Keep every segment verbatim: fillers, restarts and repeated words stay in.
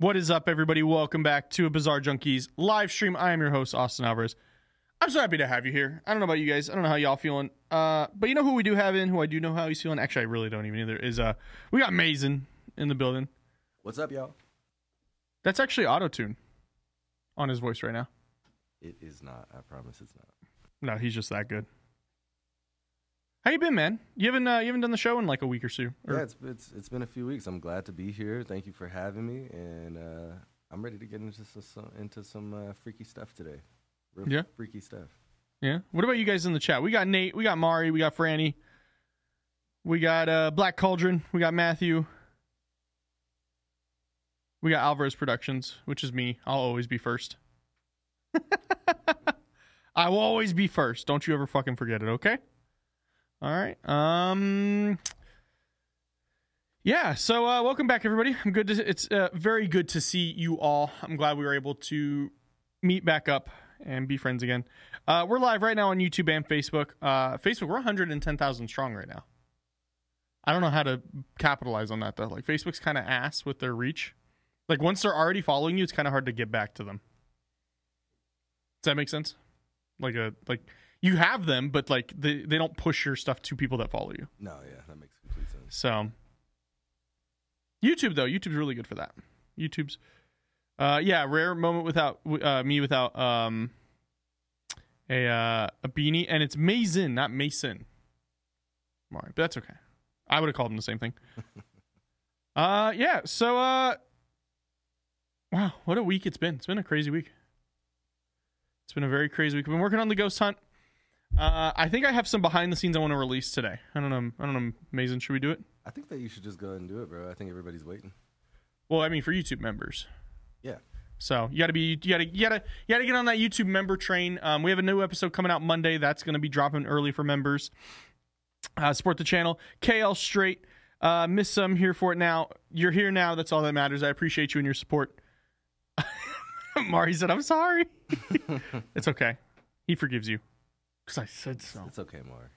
What is up, everybody? Welcome back to a Bizarre Junkies live stream. I am your host, Austin Alvarez. I'm so happy to have you here. I don't know about you guys. I don't know how y'all feeling. Uh, but you know who we do have in, who I do know how he's feeling? Actually, I really don't even either. Is uh, we got Mason in the building. What's up, y'all? That's actually auto-tune on his voice right now. It is not. I promise it's not. No, he's just that good. How you been, man? You haven't uh, you haven't done the show in like a week or so. Or... Yeah, it's, it's it's been a few weeks. I'm glad to be here. Thank you for having me, and uh, I'm ready to get into some into some uh, freaky stuff today. Real yeah, freaky stuff. Yeah. What about you guys in the chat? We got Nate, we got Mari, we got Franny, we got uh, Black Cauldron, we got Matthew, we got Alvarez Productions, which is me. I'll always be first. I will always be first. Don't you ever fucking forget it, okay? All right. Um. Yeah. So, uh, welcome back, everybody. I'm good. To, it's uh, very good to see you all. I'm glad we were able to meet back up and be friends again. Uh, we're live right now on YouTube and Facebook. Uh, Facebook, we're one hundred ten thousand strong right now. I don't know how to capitalize on that though. Like, Facebook's kind of ass with their reach. Like, once they're already following you, it's kind of hard to get back to them. Does that make sense? Like a like. You have them, but like they, they don't push your stuff to people that follow you. No, yeah, that makes complete sense. So YouTube though, YouTube's really good for that. YouTube's uh yeah, rare moment without uh me without um a uh a beanie, and it's Mason, not Mason. All right, but that's okay. I would have called him the same thing. uh yeah, so uh wow, what a week it's been. It's been a crazy week. It's been a very crazy week. I've been working on the ghost hunt. Uh, I think I have some behind the scenes I want to release today. I don't know. I don't know. Mason, should we do it? I think that you should just go ahead and do it, bro. I think everybody's waiting. Well, I mean, for YouTube members. Yeah. So you gotta be, you gotta, you gotta, you gotta get on that YouTube member train. Um, we have a new episode coming out Monday. That's gonna be dropping early for members. Uh, support the channel. K L Straight. Uh, miss some here for it now. You're here now. That's all that matters. I appreciate you and your support. Mari said, "I'm sorry." It's okay. He forgives you. Because I said so. It's okay, Mark.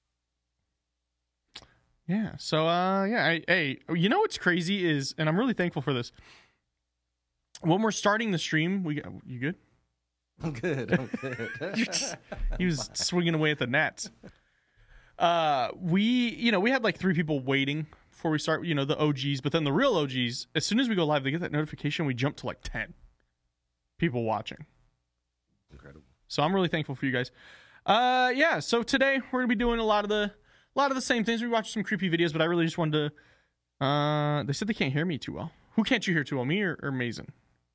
Yeah. So, uh, yeah. I, hey, you know what's crazy is, and I'm really thankful for this. When we're starting the stream, we you good? I'm good. I'm good. just, he was swinging away at the gnats. Uh, we, you know, we had like three people waiting before we start. You know, the O Gs, but then the real O Gs. As soon as we go live, they get that notification. We jump to like ten people watching. Incredible. So I'm really thankful for you guys. Uh, yeah. So today we're gonna be doing a lot of the, a lot of the same things. We watched some creepy videos, but I really just wanted to. Uh, they said they can't hear me too well. Who can't you hear too well, me or, or Mason?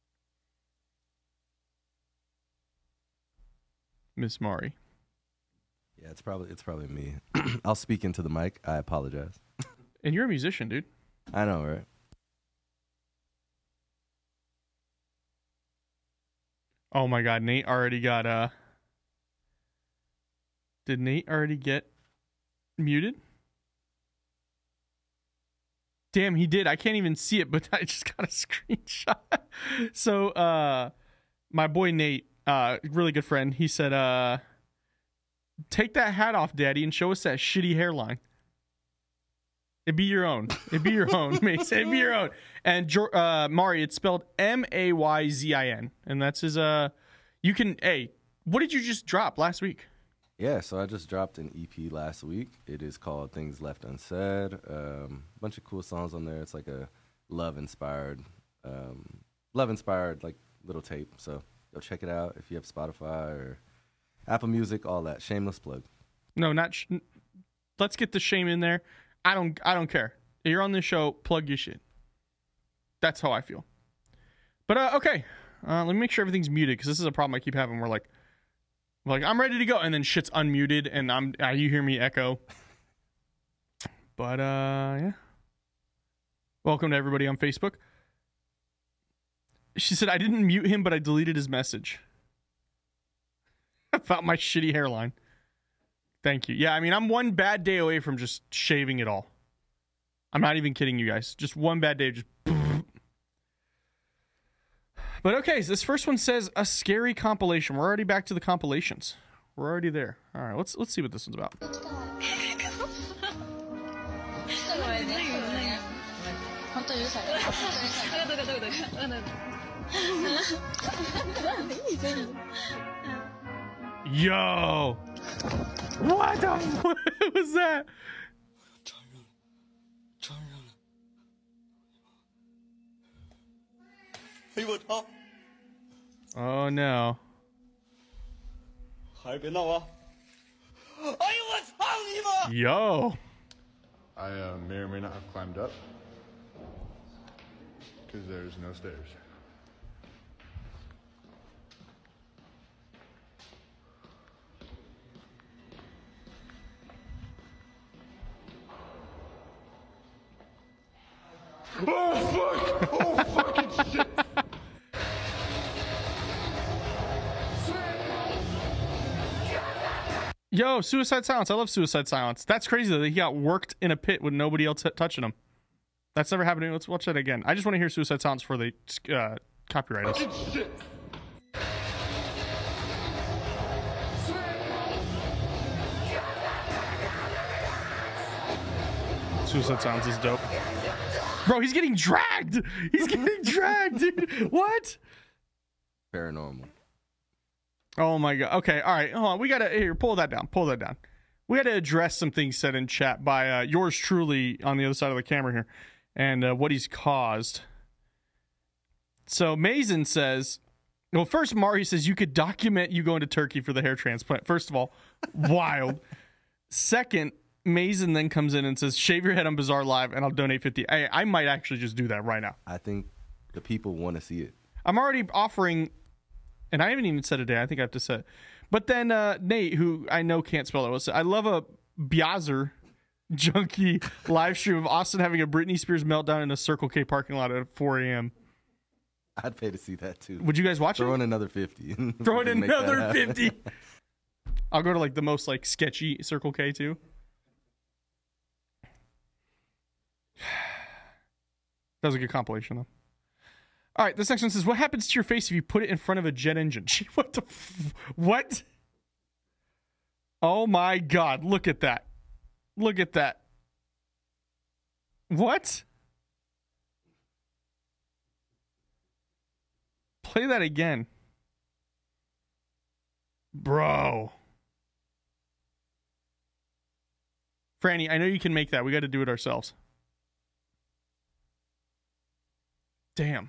Miss Mari. Yeah, it's probably it's probably me. I'll speak into the mic. I apologize. And you're a musician, dude. I know, right? Oh my God, Nate already got uh. Did Nate already get muted? Damn, he did. I can't even see it, but I just got a screenshot. So, uh, my boy Nate, uh, really good friend, he said, uh, take that hat off, Daddy, and show us that shitty hairline. It'd be your own. It'd be your own, Mason. It'd be your own. And uh, Mari, it's spelled M A Y Z I N, and that's his. Uh, you can. Hey, what did you just drop last week? Yeah, so I just dropped an E P last week. It is called Things Left Unsaid. Um, bunch of cool songs on there. It's like a love-inspired, um, love-inspired like little tape. So go check it out if you have Spotify or Apple Music, all that. Shameless plug. No, not. Sh- Let's get the shame in there. I don't. I don't care. You're on this show. Plug your shit. That's how I feel. But uh, okay, uh, let me make sure everything's muted because this is a problem I keep having. We're like. Like, I'm ready to go, and then shit's unmuted, and I'm uh, you hear me echo. But, uh, yeah. Welcome to everybody on Facebook. She said, I didn't mute him, but I deleted his message. About my shitty hairline. Thank you. Yeah, I mean, I'm one bad day away from just shaving it all. I'm not even kidding you guys. Just one bad day, just... But okay, so this first one says a scary compilation. We're already back to the compilations. We're already there. All right, let's let's see what this one's about. 对于ဆိုင်對對對對對對 Yo! What the fuck was that? 穿上了，穿上了。哎呦我操！ Oh no. 还是别闹啊！哎呦我操你妈！ Yo! I uh, may or may not have climbed up because there's no stairs. Oh fuck! Oh fucking shit! Yo, Suicide Silence. I love Suicide Silence. That's crazy that he got worked in a pit with nobody else t- touching him. That's never happened. Let's watch that again. I just want to hear Suicide Silence before they uh, copyright us. Shit! Suicide Silence is dope. Bro, he's getting dragged. He's getting dragged, dude. What? Paranormal. Oh my god. Okay, all right. Hold on. We gotta here. Pull that down. Pull that down. We got to address some things said in chat by uh, yours truly on the other side of the camera here, and uh, what he's caused. So Mason says, well, first Mari says you could document you going to Turkey for the hair transplant. First of all, wild. Second, Mason then comes in and says, shave your head on Bizarre Live and I'll donate fifty. I, I might actually just do that right now. I think the people want to see it. I'm already offering, and I haven't even said a day. I think I have to say it. But then uh, Nate, who I know can't spell it, will say, I love a Biazer junkie live stream of Austin having a Britney Spears meltdown in a Circle K parking lot at four a.m. I'd pay to see that too. Would you guys watch Throw it? in another fifty. Throw in Make that another happen. fifty. I'll go to like the most like sketchy Circle K too. That was a good compilation though. All right, this next one says, what happens to your face if you put it in front of a jet engine? Gee, what the f- what? Oh my god, look at that. Look at that. What? Play that again. Bro. Franny, I know you can make that. We got to do it ourselves. Damn.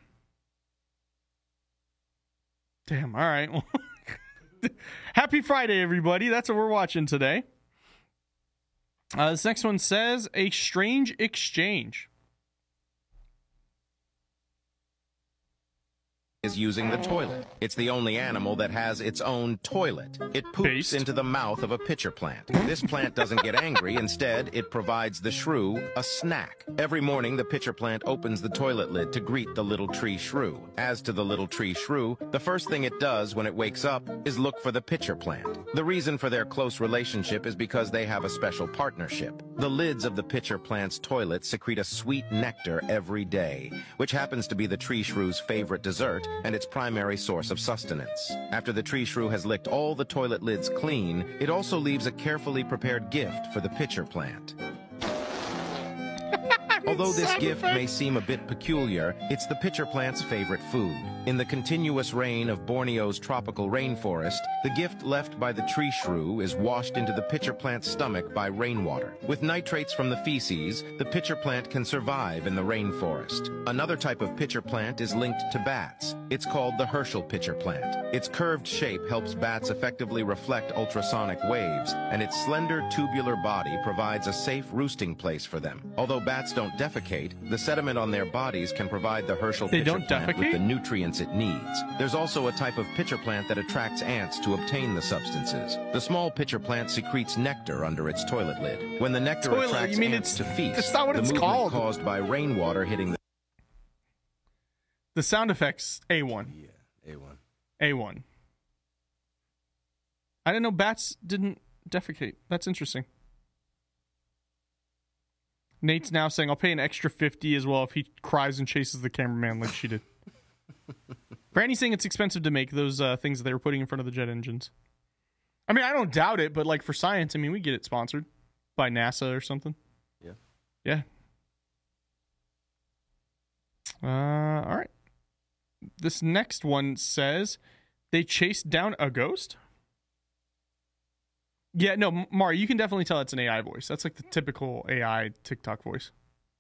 Damn. All right. Happy Friday, everybody. That's what we're watching today. Uh, this next one says, a strange exchange. Is using the toilet. It's the only animal that has its own toilet. It poops Based. into the mouth of a pitcher plant. This plant doesn't get angry. Instead, it provides the shrew a snack. Every morning, the pitcher plant opens the toilet lid to greet the little tree shrew. As to the little tree shrew, the first thing it does when it wakes up is look for the pitcher plant. The reason for their close relationship is because they have a special partnership. The lids of the pitcher plant's toilet secrete a sweet nectar every day, which happens to be the tree shrew's favorite dessert and its primary source of sustenance. After the tree shrew has licked all the toilet lids clean, it also leaves a carefully prepared gift for the pitcher plant. Although this gift may seem a bit peculiar, it's the pitcher plant's favorite food. In the continuous rain of Borneo's tropical rainforest, the gift left by the tree shrew is washed into the pitcher plant's stomach by rainwater. With nitrates from the feces, the pitcher plant can survive in the rainforest. Another type of pitcher plant is linked to bats. It's called the Herschel pitcher plant. Its curved shape helps bats effectively reflect ultrasonic waves, and its slender tubular body provides a safe roosting place for them. Although bats don't defecate, the sediment on their bodies can provide the Herschel They pitcher don't plant defecate? with the nutrients it needs. There's also a type of pitcher plant that attracts ants to obtain the substances. The small pitcher plant secretes nectar under its toilet lid. When the nectar Toilet, attracts you mean ants it's- to feast, that's not what the it's movement called. caused by rainwater hitting the The sound effects, A one. Yeah, A one. A one. I didn't know bats didn't defecate. That's interesting. Nate's now saying, I'll pay an extra fifty as well if he cries and chases the cameraman like she did. Brandy's saying it's expensive to make those uh, things that they were putting in front of the jet engines. I mean, I don't doubt it, but like for science, I mean, we get it sponsored by NASA or something. Yeah. Yeah. Uh, all right. This next one says they chased down a ghost. Yeah, no, Mari, you can definitely tell it's an A I voice. That's like the typical A I TikTok voice.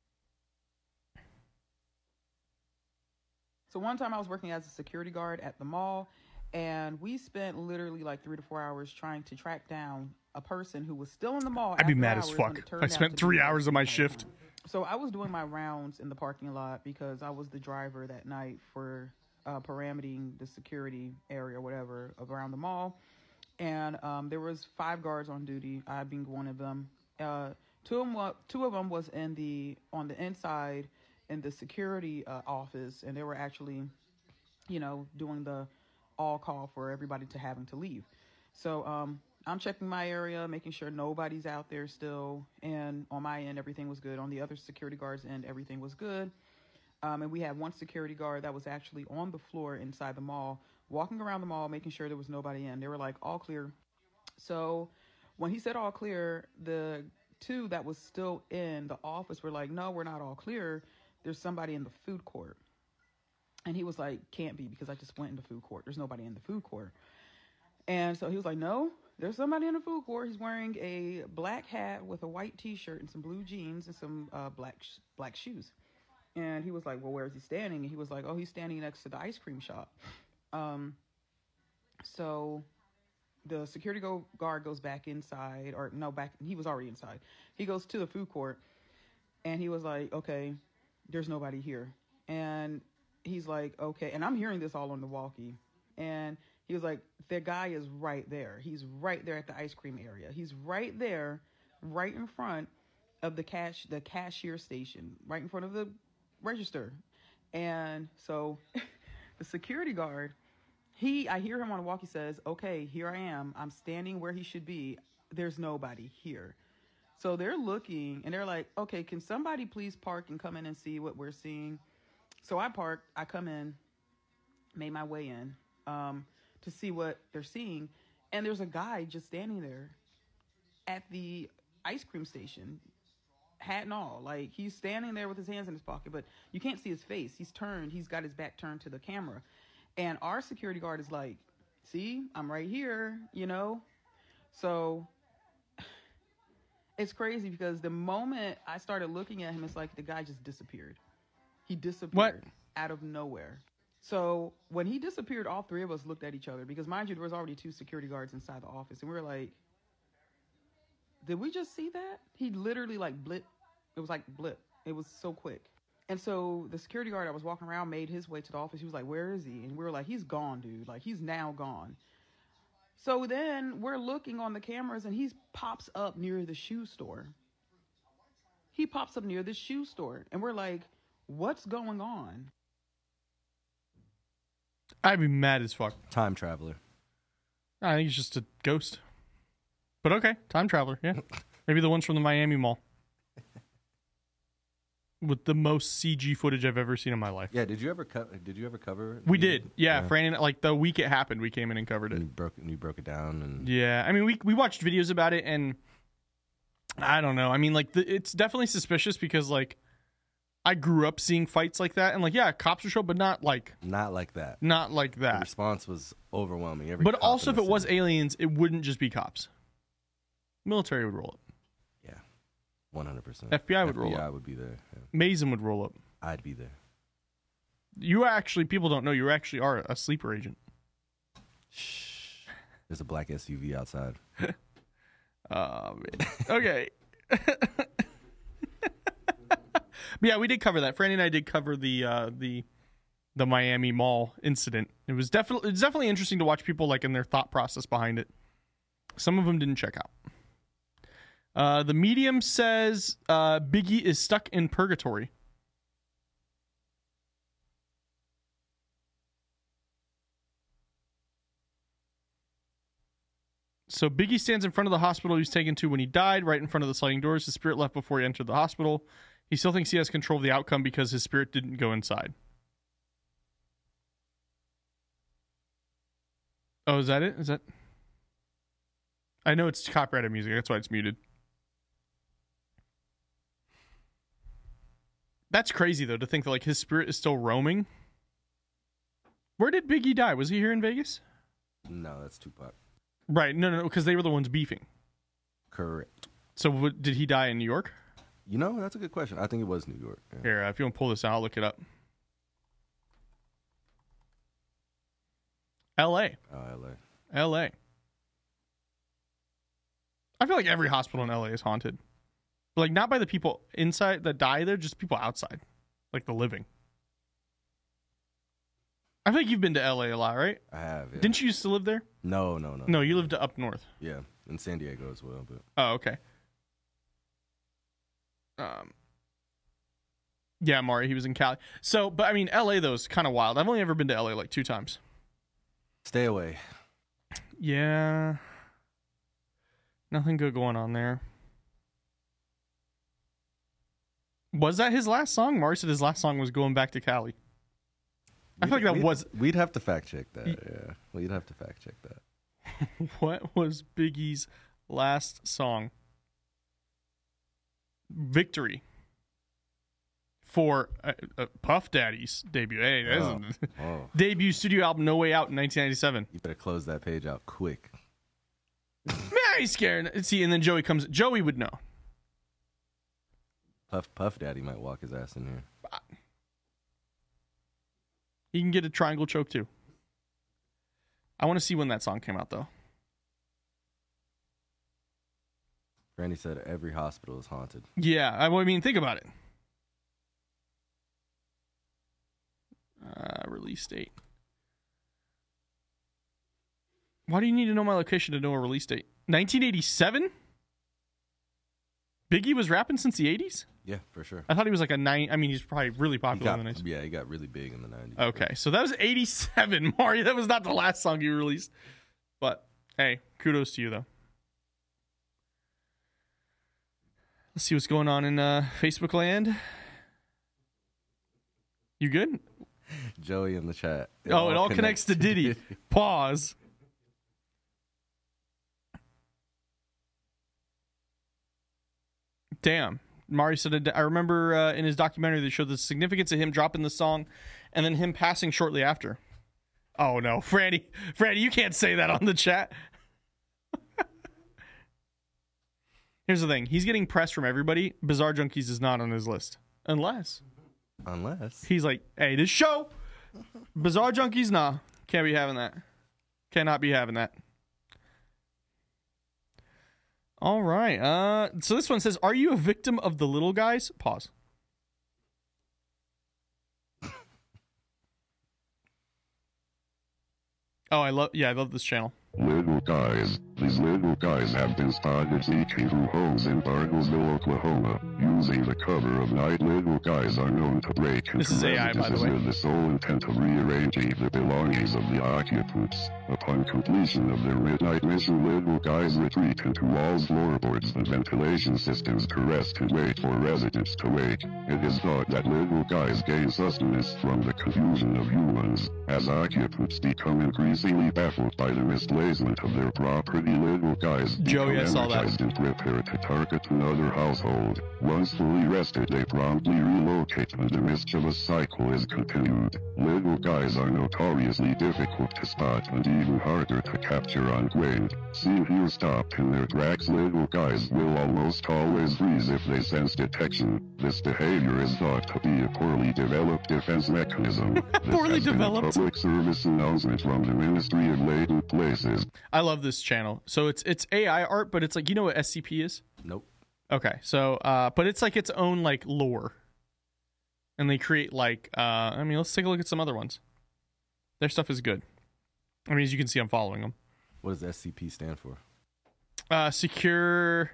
So one time I was working as a security guard at the mall, and we spent literally like three to four hours trying to track down a person who was still in the mall. I'd be after mad as hours fuck when it if turned I out spent to three be hours of my shift. So I was doing my rounds in the parking lot because I was the driver that night for uh, parameting the security area or whatever around the mall. And um, there was five guards on duty, I being one of them. Uh, two, of them two of them was in the on the inside in the security uh, office, and they were actually, you know, doing the all call for everybody to having to leave. So um, I'm checking my area, making sure nobody's out there still. And on my end, everything was good. On the other security guard's end, everything was good. Um, and we had one security guard that was actually on the floor inside the mall, walking around the mall, making sure there was nobody in. They were like, all clear. So when he said all clear, the two that was still in the office were like, no, we're not all clear. There's somebody in the food court. And he was like, can't be, because I just went in the food court. There's nobody in the food court. And so he was like, no, there's somebody in the food court. He's wearing a black hat with a white T-shirt and some blue jeans and some uh, black sh- black shoes. And he was like, well, where is he standing? And he was like, oh, he's standing next to the ice cream shop. Um, so the security go- guard goes back inside, or no, back, he was already inside. He goes to the food court, and he was like, okay, there's nobody here. And he's like, okay, and I'm hearing this all on the walkie. And he was like, the guy is right there. He's right there at the ice cream area. He's right there, right in front of the cash, the cashier station, right in front of the register. And so the security guard, he, I hear him on the walkie, says, okay, here I am. I'm standing where he should be. There's nobody here. So they're looking and they're like, okay, can somebody please park and come in and see what we're seeing? So I parked, I come in, made my way in um, to see what they're seeing. And there's a guy just standing there at the ice cream station, hat and all. Like, he's standing there with his hands in his pocket, but you can't see his face. He's turned, he's got his back turned to the camera. And our security guard is like, see, I'm right here, you know? So it's crazy because the moment I started looking at him, it's like the guy just disappeared. He disappeared What? out of nowhere. So when he disappeared, all three of us looked at each other because, mind you, there was already two security guards inside the office. And we were like, did we just see that? He literally like blip. It was like blip. It was so quick. And so the security guard that was walking around made his way to the office. He was like, where is he? And we were like, he's gone, dude. Like, he's now gone. So then we're looking on the cameras and he pops up near the shoe store. He pops up near the shoe store. And we're like, what's going on? I'd be mad as fuck. Time traveler. I think he's just a ghost. But okay, time traveler, yeah. Maybe the ones from the Miami Mall. With the most C G footage I've ever seen in my life. Yeah, did you ever co- did you ever cover? We the- did, yeah. yeah. Fran, like the week it happened, we came in and covered it. And you broke and you broke it down, and yeah, I mean, we we watched videos about it, and I don't know. I mean, like the, it's definitely suspicious because like I grew up seeing fights like that, and like yeah, cops would show, but not like not like that. Not like The that. response was overwhelming. Every But cop also, in if the it was city- aliens, it wouldn't just be cops. Military would roll up. yeah, one hundred percent. F B I would roll F B I up. would be there. Yeah. Mason would roll up. I'd be there. You actually, people don't know, you actually are a sleeper agent. Shh. There's a black S U V outside. Oh, man. Okay. But yeah, we did cover that. Franny and I did cover the uh, the the Miami Mall incident. It was definitely it's definitely interesting to watch people like in their thought process behind it. Some of them didn't check out. Uh, the Medium says uh, Biggie is stuck in purgatory. So Biggie stands in front of the hospital he was taken to when he died, right in front of the sliding doors. His spirit left before he entered the hospital. He still thinks he has control of the outcome because his spirit didn't go inside. Oh, is that it? Is that... I know it's copyrighted music. That's why it's muted. That's crazy though, to think that like his spirit is still roaming. Where did Biggie die? Was he here in Vegas? No, that's Tupac. Right. No, no, no, because they were the ones beefing. Correct. So what, did he die in New York? You know, that's a good question. I think it was New York. Yeah. Here, uh, if you want to pull this out, I'll look it up. L A. Oh, L A. L A. I feel like every hospital in L A is haunted. But like not by the people inside that die there, just people outside. Like the living. I feel like you've been to L A a lot, right? I have, yeah. Didn't you used to live there? No, no, no. No, you lived up north. Yeah, in San Diego as well. But Oh, okay. Um, yeah, Mari, he was in Cali. So, but I mean, L A though is kind of wild. I've only ever been to L A like two times. stay away. Yeah, nothing good going on there. Was that his last song? Mari said his last song was going back to Cali. I feel like that we'd, was. We'd have to fact check that. Yeah, we'd have to fact check that. What was Biggie's last song? Victory. For uh, uh, Puff Daddy's debut. Hey, that Oh. is- Oh, debut studio album No Way Out in nineteen ninety-seven. you better close that page out quick. Man, he's scared. See, and then Joey comes. Joey would know. Puff Puff Daddy might walk his ass in here. He can get a triangle choke too. I want to see when that song came out though. Randy said every hospital is haunted. Yeah, I, I mean, think about it. Uh, release date. Why do you need to know my location to know a release date? nineteen eighty-seven? Biggie was rapping since the eighties? Yeah, for sure. I thought he was like a nine. I mean, he's probably really He popular got, in the nineties. yeah, he got really big in the nineties. Okay, so that was eighty-seven, Mario. That was not the last song you released. But, hey, kudos to you, though. Let's see what's going on in uh, Facebook land. You good? Joey in the chat. Oh, it all connects to Diddy. Pause. Damn. Mari said, I remember uh, in his documentary they showed the significance of him dropping the song and then him passing shortly after. Oh, no. Franny, Franny, you can't say that on the chat. Here's the thing. He's getting press from everybody. Bizarre Junkies is not on his list. Unless. Unless. He's like, hey, this show, Bizarre Junkies, nah. Can't be having that. Cannot be having that. All right. Uh, so this one says, are you a victim of the little guys? Pause. Oh, I love, yeah, I love this channel. Little guys. These little guys have been spotted sneaking through homes in Bartlesville, Oklahoma. Using the cover of night, little guys are known to break into This is A I, by the residences way. with the sole intent of rearranging the belongings of the occupants. Upon completion of their midnight mission, little guys retreat into walls, floorboards, and ventilation systems to rest and wait for residents to wake. It is thought that little guys gain sustenance from the confusion of humans. As occupants become increasingly baffled by the misplacement of their property, little guys Joey, I become saw that. energized and prepare to target another household. Once fully rested, they promptly relocate and the mischievous cycle is continued. Little guys are notoriously difficult to spot and even harder to capture untrained. Seen here stopped in their tracks, little guys will almost always freeze if they sense detection. This behavior is thought to be a poorly developed defense mechanism. This Poorly has been a developed. public service announcement from the Ministry of Latent Places. I love this channel. So it's it's A I art, but it's like, you know what S C P is? Nope. Okay, so uh, but it's like its own like lore, and they create like uh, I mean, let's take a look at some other ones. Their stuff is good. I mean, as you can see, I'm following them. What does S C P stand for? Uh, secure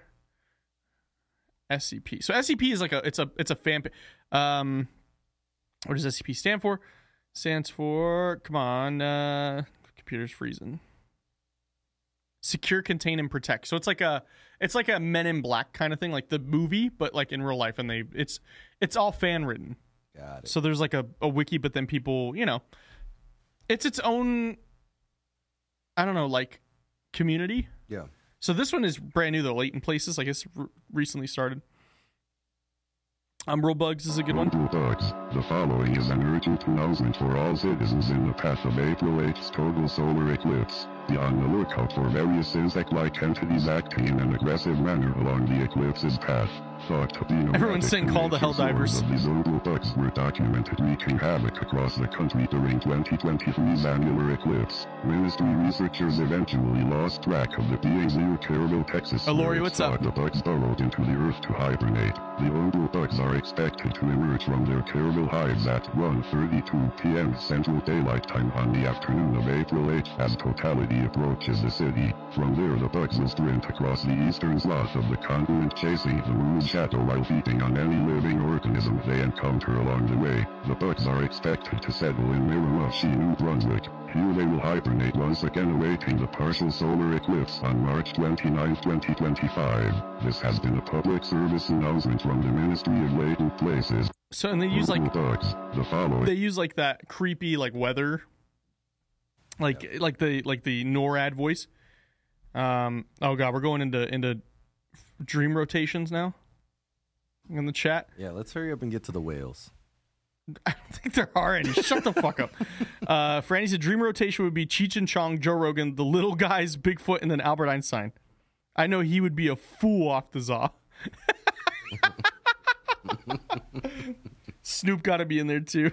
S C P. So S C P is like a it's a it's a fan. pa- Um, what does S C P stand for? Stands for come on, uh, computer's freezing. Secure, contain, and protect. So it's like a it's like a Men in Black kind of thing, like the movie, but like in real life, and they it's it's all fan written. Got it. So there's like a, a wiki, but then people, you know, it's its own, I don't know, like community. Yeah. So this one is brand new though, Latent Places. I guess r- recently started. Umbral Bugs is a good one. Umbral Bugs. The following is an urgent announcement for all citizens in the path of April eighth's total solar eclipse. Be on the lookout for various insect-like entities acting in an aggressive manner along the eclipse's path. Thought to be Everyone's saying call the Helldivers. Of these Umbral Bugs were documented wreaking havoc across the country during twenty twenty-three's annular eclipse. Ministry researchers eventually lost track of the beings near Carroll, Texas. Oh, Lori, what's up? The bugs burrowed into the earth to hibernate. The Umbral Bugs are expected to emerge from their Carroll hives at one thirty-two p.m. Central Daylight Time on the afternoon of April eighth as totality approaches the city. From there, the bugs will sprint across the eastern swath of the continent, chasing the moon's shadow while feeding on any living organism they encounter along the way. The bugs are expected to settle in Miramichi, New Brunswick. Here they will hibernate once again, awaiting the partial solar eclipse on March twenty-ninth, twenty twenty-five. This has been a public service announcement from the Ministry of Latent Places. So, and they use like bugs. The following. They use like that creepy like weather, like yeah. like the like the NORAD voice. Um. Oh god, we're going into into dream rotations now. In the chat. Yeah, let's hurry up and get to the whales. I don't think there are any. Shut the fuck up. Uh, Franny said dream rotation would be Cheech and Chong, Joe Rogan, the little guys, Bigfoot, and then Albert Einstein. I know he would be a fool off the Zaw. Snoop got to be in there too.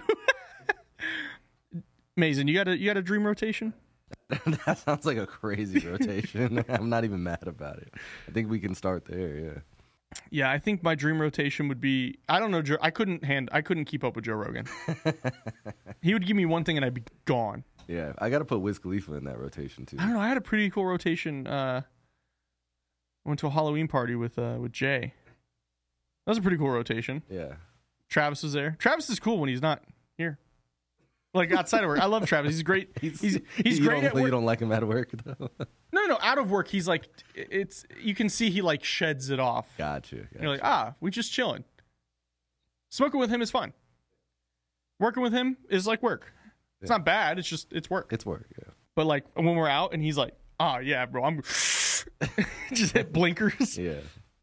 Mason, you got a you got a dream rotation? That sounds like a crazy rotation. I'm not even mad about it. I think we can start there. Yeah. Yeah, I think my dream rotation would be I don't know Joe I couldn't hand I couldn't keep up with Joe Rogan. He would give me one thing and I'd be gone. Yeah, I got to put Wiz Khalifa in that rotation too. I don't know, I had a pretty cool rotation. uh I went to a Halloween party with uh with Jay. That was a pretty cool rotation. Yeah. Travis was there. Travis is cool when he's not here. Like outside of work. I love Travis. He's great. He's he's, he's you great don't, at work. You don't like him at work though? No, no, out of work, he's like, it's, you can see he like sheds it off. Gotcha. gotcha. You're like, ah, we just chilling. Smoking with him is fun. Working with him is like work. It's yeah. not bad. It's just, it's work. It's work, yeah. But like when we're out and he's like, ah, yeah, bro, I'm just hit blinkers. Yeah.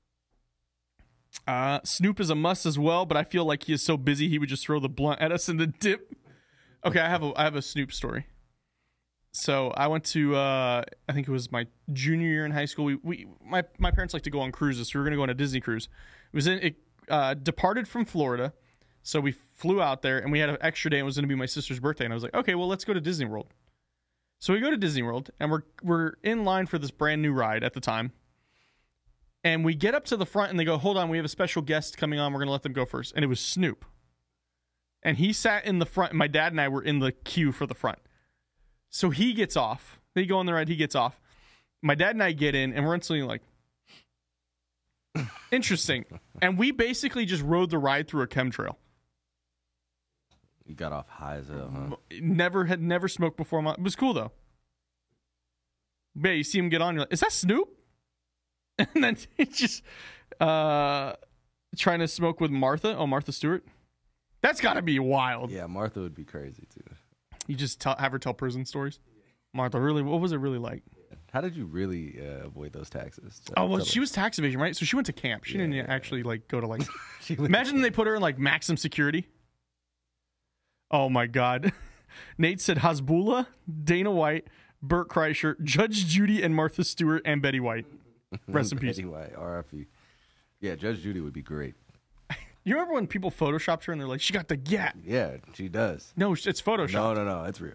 Uh, Snoop is a must as well, but I feel like he is so busy he would just throw the blunt at us in the dip. Okay, I have a I have a Snoop story. So I went to uh, I think it was my junior year in high school. We, we my my parents like to go on cruises, so we were gonna go on a Disney cruise. It was in it uh, departed from Florida, so we flew out there and we had an extra day. And it was gonna be my sister's birthday, and I was like, okay, well let's go to Disney World. So we go to Disney World, and we're we're in line for this brand new ride at the time. And we get up to the front, and they go, hold on, we have a special guest coming on. We're gonna let them go first, and it was Snoop. And he sat in the front. My dad and I were in the queue for the front. So he gets off. They go on the ride. He gets off. My dad and I get in, and we're instantly like, interesting. And we basically just rode the ride through a chemtrail. You got off high as hell, huh? Never had never smoked before. It was cool though. But yeah, you see him get on. You're like, is that Snoop? And then he's just uh, trying to smoke with Martha. Oh, Martha Stewart. That's got to be wild. Yeah, Martha would be crazy, too. You just tell, have her tell prison stories? Martha, really, what was it really like? How did you really uh, avoid those taxes? Oh, well, she was tax evasion, right? So she went to camp. She yeah, didn't yeah. actually, like, go to, like... Imagine they put her in, like, maximum security. Oh, my God. Nate said Hasbullah, Dana White, Burt Kreischer, Judge Judy, and Martha Stewart, and Betty White. Rest in peace. Betty White, R I P. Yeah, Judge Judy would be great. You remember when people photoshopped her and they're like, she got the gat? Yeah, she does. No, it's Photoshop. No, no, no, it's real.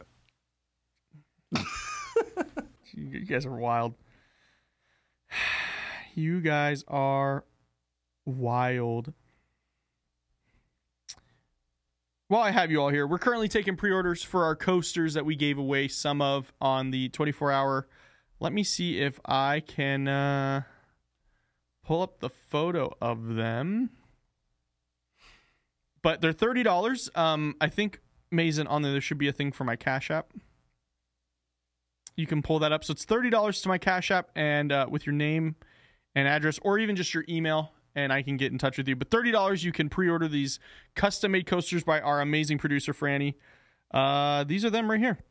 You guys are wild. You guys are wild. While I have you all here, we're currently taking pre-orders for our coasters that we gave away some of on the twenty-four hour. Let me see if I can uh, pull up the photo of them. But they're thirty dollars. Um, I think, Mason, on there, there should be a thing for my Cash App. You can pull that up. So it's thirty dollars to my Cash App and uh, with your name and address, or even just your email, and I can get in touch with you. But thirty dollars, you can pre-order these custom-made coasters by our amazing producer, Franny. Uh, these are them right here.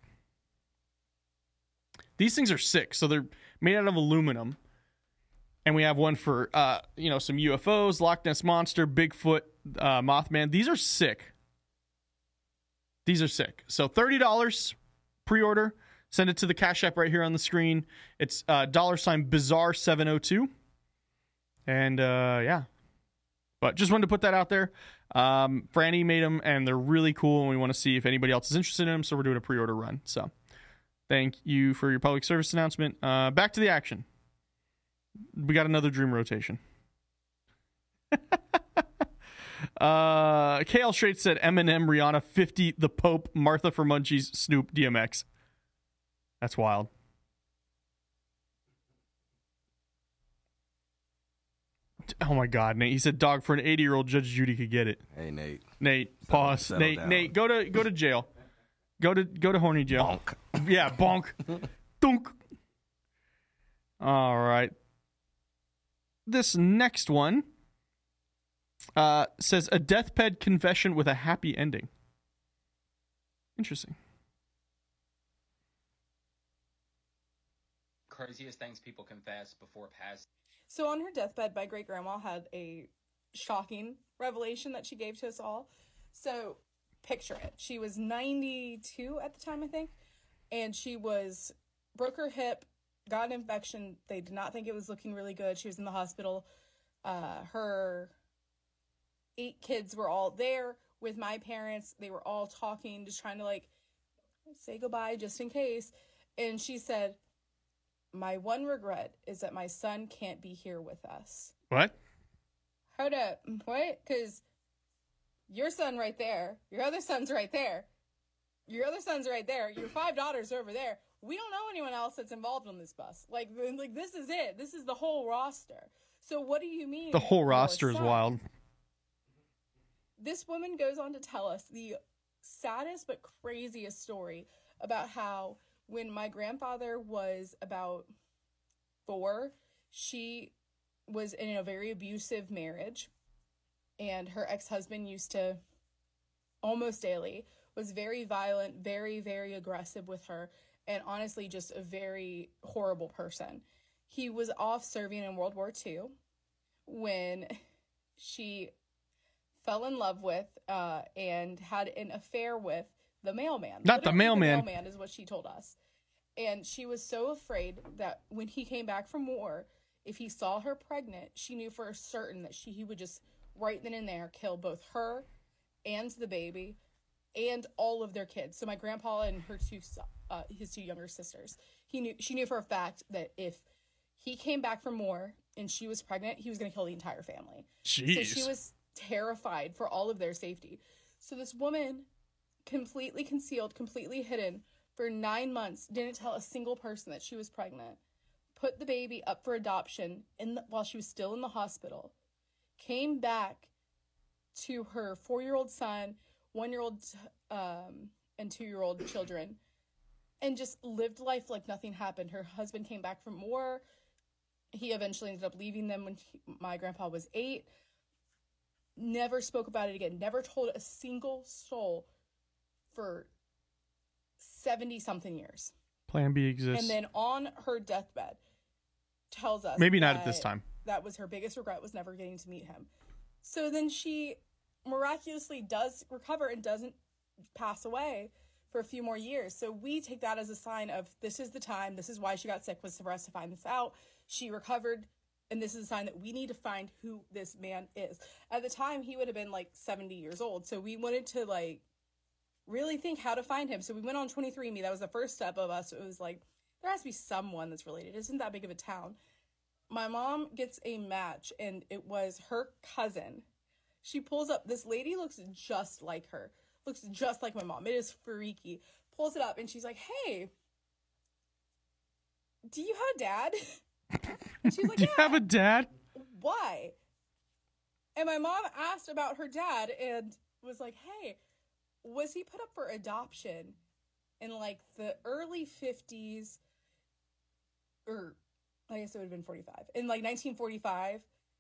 These things are sick. So they're made out of aluminum. And we have one for, uh, you know, some U F Os, Loch Ness Monster, Bigfoot, uh, Mothman. These are sick. These are sick. So thirty dollars pre-order. Send it to the Cash App right here on the screen. It's uh, dollar sign bizarre seven oh two. And uh, yeah. But just wanted to put that out there. Um, Franny made them, and they're really cool, and we want to see if anybody else is interested in them, so we're doing a pre-order run. So thank you for your public service announcement. Uh, back to the action. We got another dream rotation. uh, K L Straight said Eminem, Rihanna, fifty, The Pope, Martha for Munchies, Snoop, D M X. That's wild. Oh my God, Nate. He said, "Dog, for an eighty-year-old, Judge Judy could get it." Hey, Nate. Nate, Settle- pause. settle Nate, down. Nate, go to go to jail. Go to go to horny jail. Bonk. Yeah, bonk. Dunk. All right. This next one uh, says a deathbed confession with a happy ending. Interesting. Craziest things people confess before passing. So on her deathbed, my great grandma had a shocking revelation that she gave to us all. So picture it. She was ninety-two at the time, I think. And she was, broke her hip, got an infection. They did not think it was looking really good. She was in the hospital. Uh, her eight kids were all there with my parents. They were all talking, just trying to like say goodbye just in case. And she said, "My one regret is that my son can't be here with us." What? Hold up. What? Because your son right there, your other son's right there, your other son's right there, your five daughters are over there. We don't know anyone else that's involved on this bus. Like, like this is it. This is the whole roster. So what do you mean? The whole your roster is son? wild. This woman goes on to tell us the saddest but craziest story about how when my grandfather was about four, she was in a very abusive marriage, and her ex-husband used to almost daily, was very violent, very, very aggressive with her, and honestly just a very horrible person. He was off serving in World War Two when she fell in love with uh, and had an affair with the mailman. Not the Literally, mailman. The mailman is what she told us. And she was so afraid that when he came back from war, if he saw her pregnant, she knew for certain that she he would just right then and there kill both her and the baby and all of their kids. So my grandpa and her two uh, his two younger sisters. He knew she knew for a fact that if he came back from war and she was pregnant, he was going to kill the entire family. Jeez. So she was terrified for all of their safety. So this woman, completely concealed, completely hidden, for nine months, didn't tell a single person that she was pregnant, put the baby up for adoption in the, while she was still in the hospital, came back to her four-year-old son, one-year-old um, and two-year-old children, and just lived life like nothing happened. Her husband came back from war. He eventually ended up leaving them when he, my grandpa was eight. Never spoke about it again. Never told a single soul for seventy-something years. Plan B exists. And then on her deathbed, tells us Maybe not that at this time. That was her biggest regret, was never getting to meet him. So then she miraculously does recover and doesn't pass away for a few more years. So we take that as a sign of this is the time, this is why she got sick, was for us to find this out. She recovered, and this is a sign that we need to find who this man is. At the time, he would have been like seventy years old. So we wanted to like really think how to find him. So we went on twenty-three and me. That was the first step of us. It was like, there has to be someone that's related. It isn't that big of a town. My mom gets a match, and it was her cousin. She pulls up. This lady looks just like her. Looks just like my mom. It is freaky. Pulls it up, and she's like, "Hey, do you have a dad?" And she's like, Do you "Yeah." have a dad? Why? And my mom asked about her dad and was like, "Hey, was he put up for adoption in like the early fifties, or I guess it would have been forty-five, in like nineteen forty-five?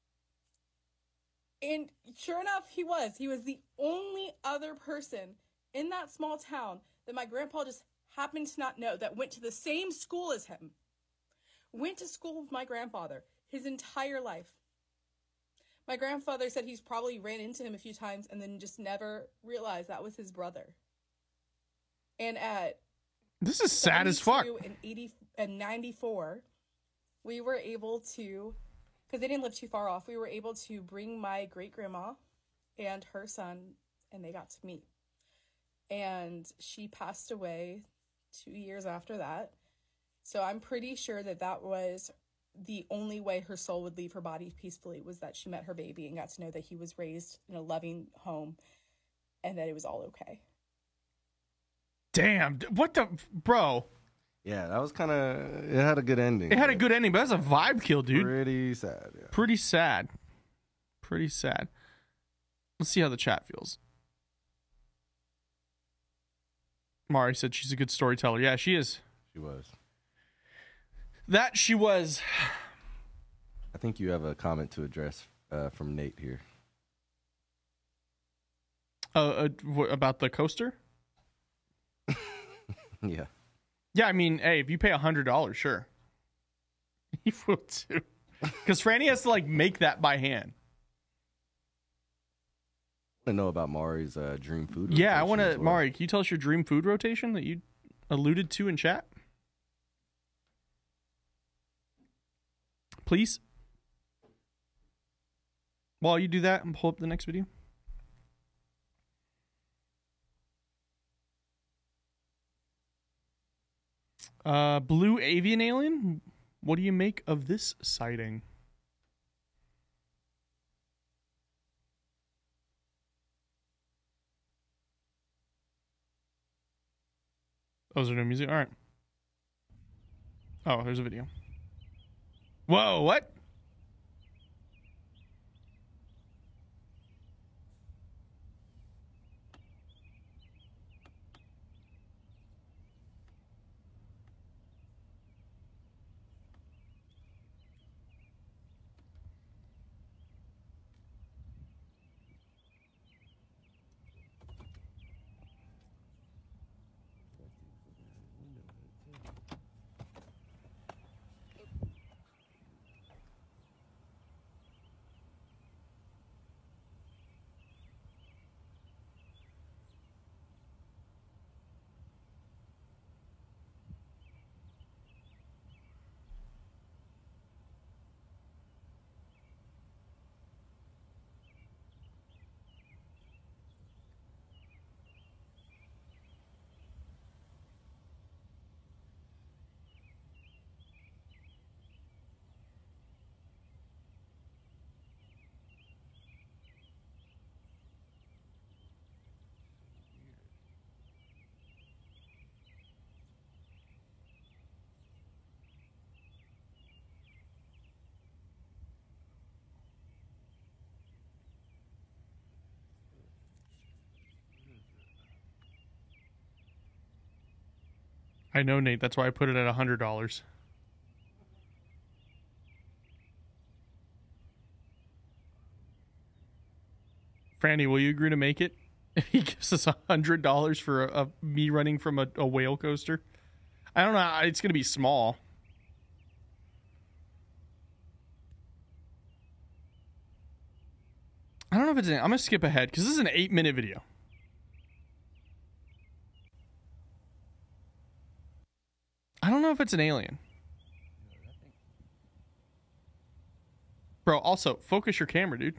And sure enough, he was. He was the only other person in that small town that my grandpa just happened to not know, that went to the same school as him. Went to school with my grandfather his entire life. My My grandfather said he's probably ran into him a few times and then just never realized that was his brother. And at this is sad as fuck. In eighty and ninety-four, we were able to, because they didn't live too far off, we were able to bring my great grandma and her son, and they got to meet. And she passed away two years after that. So I'm pretty sure that that was the only way her soul would leave her body peacefully, was that she met her baby and got to know that he was raised in a loving home and that it was all okay. Damn, what the, bro? Yeah, that was kind of, it had a good ending. It had a good ending, but that's a vibe kill, dude. Pretty sad, yeah. Pretty sad. Pretty sad. Let's see how the chat feels. Mari said she's a good storyteller. Yeah, she is. She was. That she was. I think you have a comment to address uh, from Nate here. Uh, uh wh- about the coaster? Yeah. Yeah, I mean, hey, if you pay a hundred dollars, sure. He will too. Because Franny has to like make that by hand. I want to know about Mari's uh, dream food. Yeah, I want to. well. Mari, can you tell us your dream food rotation that you alluded to in chat? Please. While you do that, and pull up the next video. Uh, blue avian alien. What do you make of this sighting? Oh, is there no music? All right. Oh, there's a video. Whoa, what? I know, Nate. That's why I put it at a hundred dollars. Franny, will you agree to make it if he gives us a hundred dollars for a, a me running from a, a whale coaster? I don't know. It's gonna be small. I don't know if it's. An, I'm gonna skip ahead because this is an eight-minute video. I don't know if it's an alien. Bro, also, focus your camera, dude.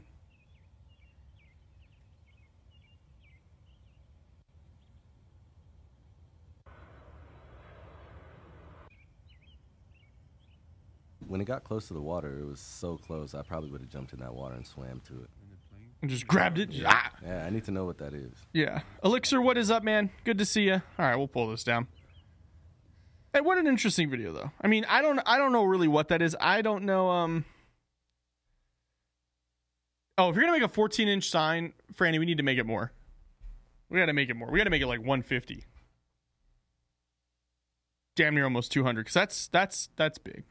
When it got close to the water, it was so close, I probably would have jumped in that water and swam to it. And just grabbed it? Yeah. Ah! Yeah, I need to know what that is. Yeah. Elixir, what is up, man? Good to see you. All right, we'll pull this down. Hey, what an interesting video, though. I mean, I don't, I don't know really what that is. I don't know. Um. Oh, if you're gonna make a fourteen inch sign, Franny, we need to make it more. We got to make it more. We got to make it like one fifty. Damn near almost two hundred, because that's that's that's big.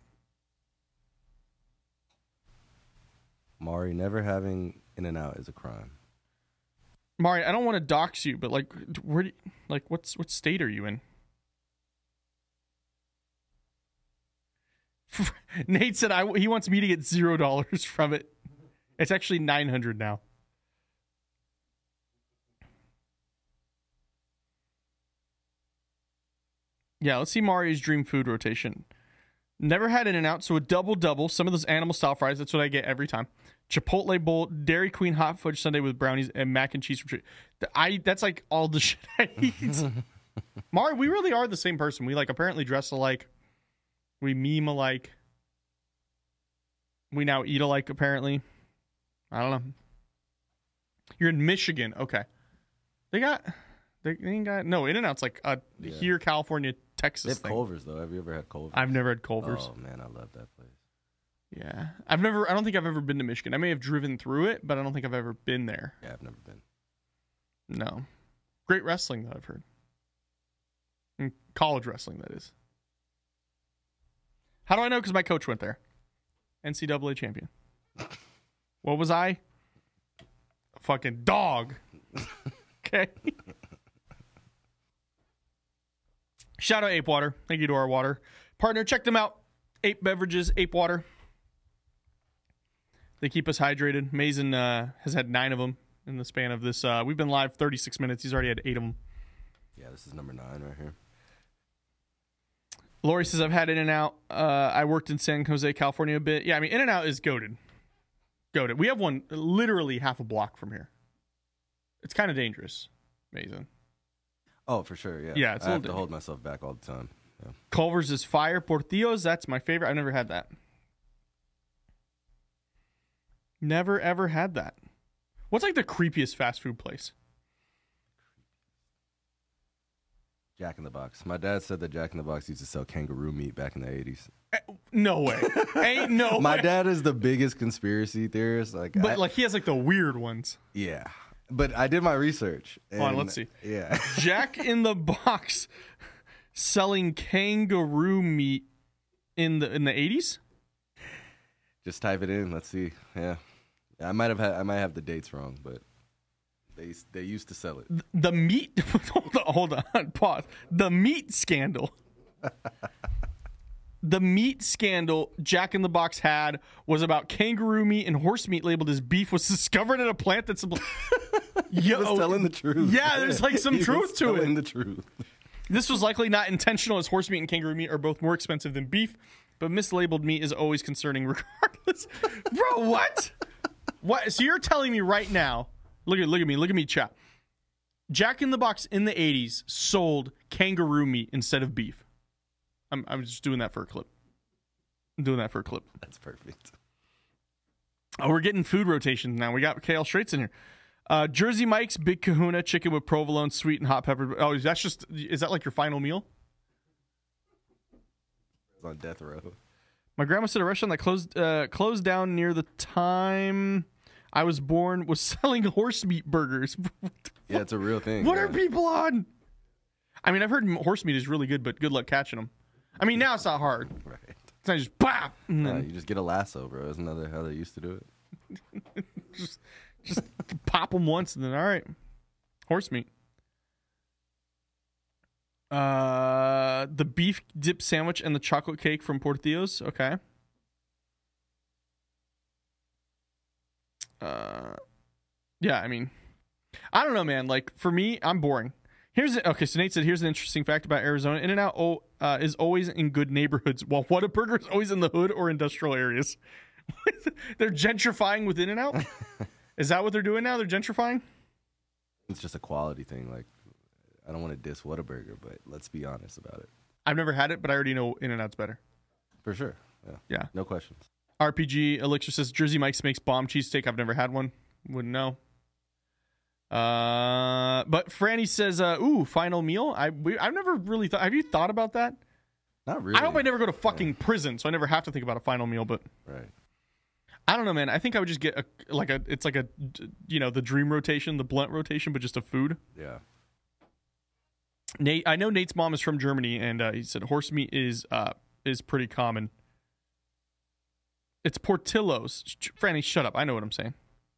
Mari, never having In-N-Out is a crime. Mari, I don't want to dox you, but like, where, do you, like, what's what state are you in? Nate said I he wants me to get zero dollars from it. It's actually nine hundred now. Yeah, let's see Mario's dream food rotation. Never had In-N-Out, so a double-double. Some of those animal style fries, that's what I get every time. Chipotle bowl, Dairy Queen hot fudge sundae with brownies, and mac and cheese from Tree. I That's like all the shit I eat. Mario, we really are the same person. We like apparently dress alike. We meme alike. We now eat alike, apparently. I don't know. You're in Michigan. Okay. They got... They ain't got... No, In-N-Out's like a Yeah. here, California, Texas They have thing. Culver's, though. Have you ever had Culver's? I've never had Culver's. Oh, man, I love that place. Yeah. I've never... I don't think I've ever been to Michigan. I may have driven through it, but I don't think I've ever been there. Yeah, I've never been. No. Great wrestling, though, I've heard. And college wrestling, that is. How do I know? Because my coach went there. N C double A champion. What was I? A fucking dog. Okay. Shout out Ape Water. Thank you to our water partner. Check them out. Ape Beverages, Ape Water. They keep us hydrated. Mason uh, has had nine of them in the span of this. Uh, we've been live thirty-six minutes. He's already had eight of them. Yeah, this is number nine right here. Lori says, I've had In-N-Out. Uh, I worked in San Jose, California a bit. Yeah, I mean, In-N-Out is goated. Goated. We have one literally half a block from here. It's kind of dangerous, Mason. Oh, for sure, yeah. Yeah, it's a I have little to hold myself back all the time. Yeah. Culver's is fire. Portillo's, that's my favorite. I've never had that. Never, ever had that. What's like the creepiest fast food place? Jack in the Box. My dad said that Jack in the Box used to sell kangaroo meat back in the eighties. No way. Ain't no My way. dad is the biggest conspiracy theorist. Like, But I, like he has like the weird ones. yeah. But I did my research. Hold on, and- let's see. Yeah. Jack in the Box selling kangaroo meat in the in the eighties? Just type it in. Let's see. Yeah. I might have had, I might have the dates wrong, but they they used to sell it. The meat hold on, hold on, pause. The meat scandal. The meat scandal Jack in the Box had was about kangaroo meat and horse meat labeled as beef was discovered at a plant that's He was telling the truth. Yeah, there's like some He truth was to telling it. the truth. This was likely not intentional, as horse meat and kangaroo meat are both more expensive than beef, but mislabeled meat is always concerning regardless. Bro, what? What? So you're telling me right now, look at look at me, look at me, chat. Jack in the Box in the eighties sold kangaroo meat instead of beef. I'm I'm just doing that for a clip. I'm doing that for a clip. That's perfect. Oh, we're getting food rotations now. We got Kale Straits in here. Uh, Jersey Mike's Big Kahuna chicken with provolone, sweet and hot pepper. Oh, that's just is that like your final meal? It's on death row. My grandma said a restaurant that closed uh, closed down near the time I was born was selling horse meat burgers. Yeah, it's a real thing. What yeah. are people on? I mean, I've heard horse meat is really good, but good luck catching them. I mean, now it's not hard. Right. It's not just bop. And No, then you just get a lasso, bro. Isn't that how they used to do it? just just pop them once and then all right, horse meat. Uh, the beef dip sandwich and the chocolate cake from Portillo's. Okay. Uh, yeah, I mean, I don't know, man. Like for me, I'm boring. Here's a, okay. So Nate said, "Here's an interesting fact about Arizona: In-N-Out oh, uh, is always in good neighborhoods, while Whataburger is always in the hood or industrial areas." They're gentrifying with In-N-Out. Is that what they're doing now? They're gentrifying. It's just a quality thing. Like, I don't want to diss Whataburger, but let's be honest about it. I've never had it, but I already know In-N-Out's better. For sure. Yeah. Yeah. No questions. R P G Elixir says Jersey Mike's makes bomb cheesesteak. I've never had one. Wouldn't know. Uh, but Franny says, uh, "Ooh, final meal." I we, I've never really thought. Have you thought about that? Not really. I hope I never go to fucking yeah. prison, so I never have to think about a final meal. But right. I don't know, man. I think I would just get a like a. It's like a, you know, the dream rotation, the blunt rotation, but just a food. Yeah. Nate, I know Nate's mom is from Germany, and uh, he said horse meat is uh is pretty common. It's Portillo's. Franny, shut up. I know what I'm saying.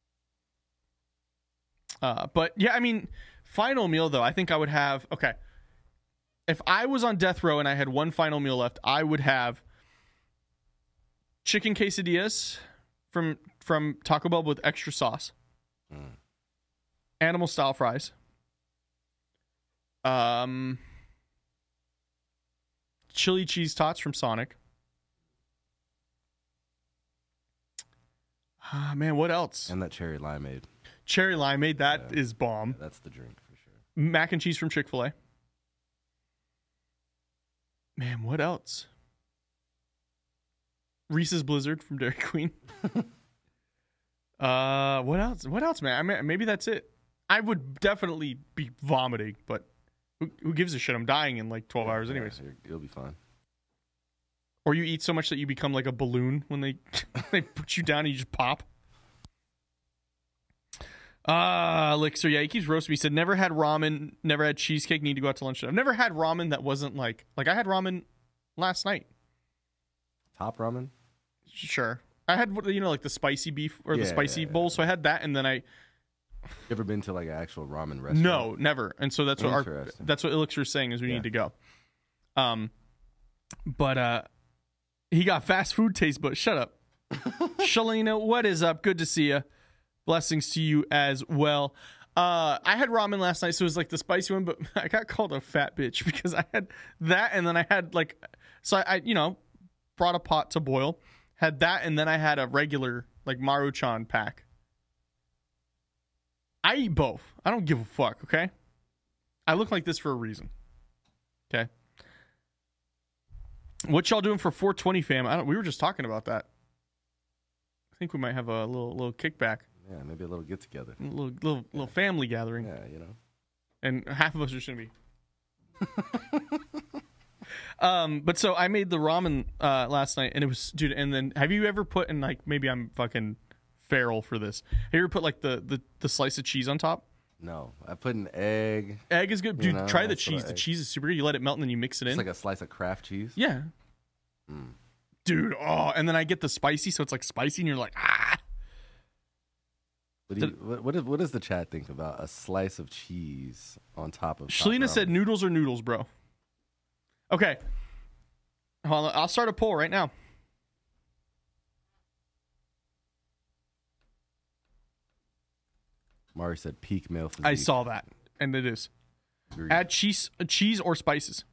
Uh, but yeah, I mean, final meal though. I think I would have. Okay, if I was on death row and I had one final meal left, I would have chicken quesadillas from from Taco Bell with extra sauce. Mm. Animal style fries. Um, chili cheese tots from Sonic. Ah, man, what else? And that cherry limeade. Cherry limeade, that Yeah. is bomb. Yeah, that's the drink for sure. Mac and cheese from Chick-fil-A. Man, what else? Reese's Blizzard from Dairy Queen. uh, what else? What else, man? I mean, maybe that's it. I would definitely be vomiting, but who, who gives a shit? I'm dying in like twelve hours, Yeah, anyways. you're- you'll be fine. Or you eat so much that you become like a balloon when they they put you down and you just pop. Ah, uh, Elixir, yeah, he keeps roasting me. He said, never had ramen, never had cheesecake, need to go out to lunch. I've never had ramen that wasn't like, like I had ramen last night. Top ramen? Sure. I had, you know, like the spicy beef or the Yeah, spicy yeah, yeah. bowl. So I had that and then I, You ever been to like an actual ramen restaurant? no, never. And so that's what our, Interesting. that's what Elixir is saying is we Yeah. need to go. Um, but, uh, he got fast food taste, but shut up. Shalina, what is up? Good to see you. Blessings to you as well. Uh, I had ramen last night, so it was like the spicy one, but I got called a fat bitch because I had that, and then I had like, so I, I you know, brought a pot to boil, had that, and then I had a regular like Maruchan pack. I eat both. I don't give a fuck. Okay, I look like this for a reason. Okay. What y'all doing for four twenty, fam? I don't. We were just talking about that. I think we might have a little little kickback, Yeah, maybe a little get together. a little little little family gathering, Yeah, you know. and half of us are gonna be. um, but so I made the ramen uh, last night, and it was, dude. And then, have you ever put in like maybe I'm fucking feral for this? Have you ever put like the the, the slice of cheese on top? No, I put an egg. Egg is good, You dude. know, try the nice little cheese. The egg. cheese is super good. You let it melt, and then you mix it It's in. like a slice of Kraft cheese. Yeah, Mm. dude. Oh, and then I get the spicy, so it's like spicy, and you're like, ah. What, do you, what, what, is, what does the chat think about a slice of cheese on top of? top Shalina ramen? said noodles are noodles, bro. Okay. Hold on, I'll start a poll right now. Mari said peak male physique. I saw that, and it is. Agreed. Add cheese, uh, cheese or spices.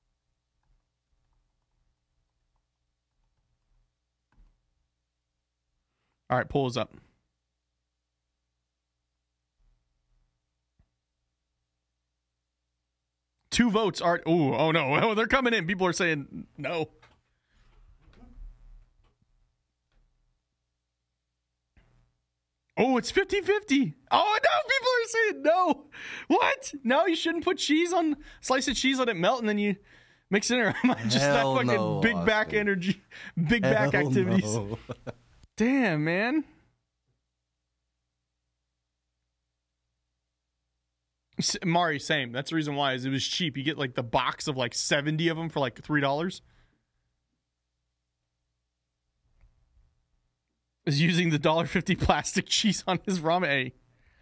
All right, poll is up. Two votes are. Ooh, oh no. Oh, they're coming in. People are saying no. Oh, it's fifty-fifty. Oh, no. People are saying no. What? No, you shouldn't put cheese on, slice of cheese, let it melt, and then you mix it in. Or am I just Hell that fucking no, big back Austin. energy, big back Hell activities? no. Damn, man. S- Mari, same. That's the reason why is it was cheap. You get like the box of like seventy of them for like three dollars. Is using the one dollar fifty plastic cheese on his ramen. Hey.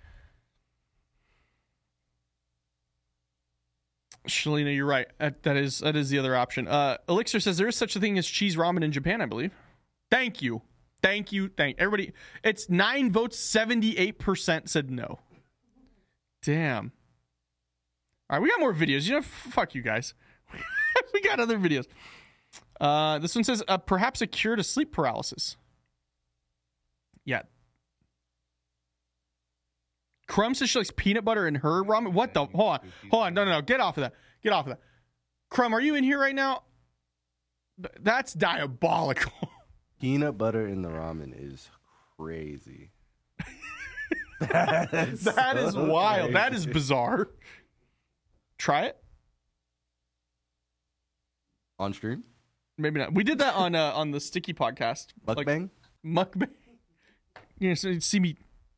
Shalina, you're right. That, that is that is the other option. Uh, Elixir says there is such a thing as cheese ramen in Japan, I believe. Thank you. Thank you. Thank everybody. It's nine votes, seventy-eight percent said no. Damn. All right, we got more videos. You know, f- fuck you guys. We got other videos. Uh, this one says uh, perhaps a cure to sleep paralysis. Yeah. Crumb says she likes peanut butter in her ramen. What the? Hold on. Hold on. No, no, no. Get off of that. Get off of that. Crumb, are you in here right now? Th- That's diabolical. Peanut butter in the ramen is crazy. That is so wild. That is crazy. bizarre. Try it. On stream? Maybe not. We did that on uh, on the Sticky podcast. Mukbang? Like, mukbang. You know, so you see me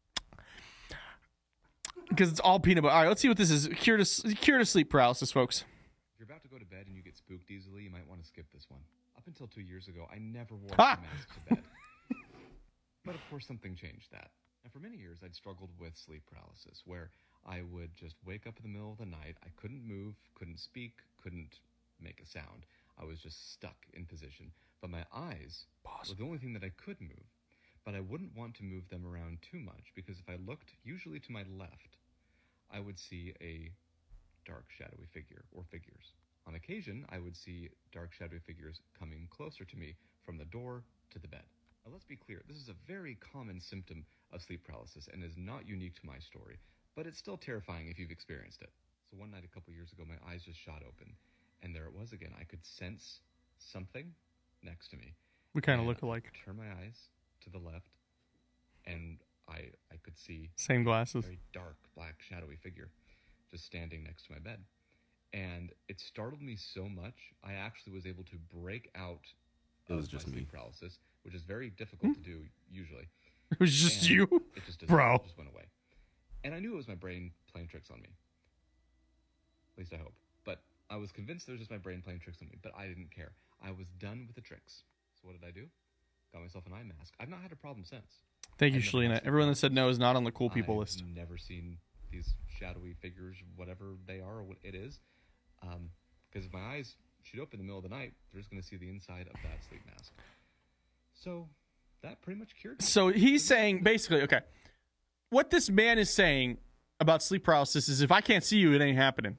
because it's all peanut butter. All right, let's see what this is. Cure to cure to sleep paralysis, folks. If you're about to go to bed and you get spooked easily, you might want to skip this one. Up until two years ago, I never wore Ah! a mask to bed. But of course, something changed that. And for many years, I'd struggled with sleep paralysis, where I would just wake up in the middle of the night. I couldn't move, couldn't speak, couldn't make a sound. I was just stuck in position. But my eyes were the only thing that I could move. but I wouldn't want to move them around too much because if I looked usually to my left, I would see a dark shadowy figure or figures. On occasion, I would see dark shadowy figures coming closer to me from the door to the bed. Now, let's be clear, this is a very common symptom of sleep paralysis and is not unique to my story, but it's still terrifying if you've experienced it. So one night a couple years ago, my eyes just shot open, and there it was again. I could sense something next to me. We kind of And look I alike. Turn my eyes to the left, and I I could see Same glasses. a very dark, black, shadowy figure just standing next to my bed. And it startled me so much, I actually was able to break out It was of just my me. sleep paralysis, which is very difficult to do usually. It was just And you? It just Bro. It just went away. And I knew it was my brain playing tricks on me. At least I hope. But I was convinced it was just my brain playing tricks on me, but I didn't care. I was done with the tricks. So what did I do? Got myself an eye mask. I've not had a problem since. Thank you, I've never had Shalina. sleep Everyone that said no paralysis. is not on the cool people I've list. never seen these shadowy figures, whatever they are or what it is. Um, because if my eyes shoot open in the middle of the night, they're just going to see the inside of that sleep mask. So that pretty much cured me. So he's saying, basically, okay, what this man is saying about sleep paralysis is if I can't see you, it ain't happening.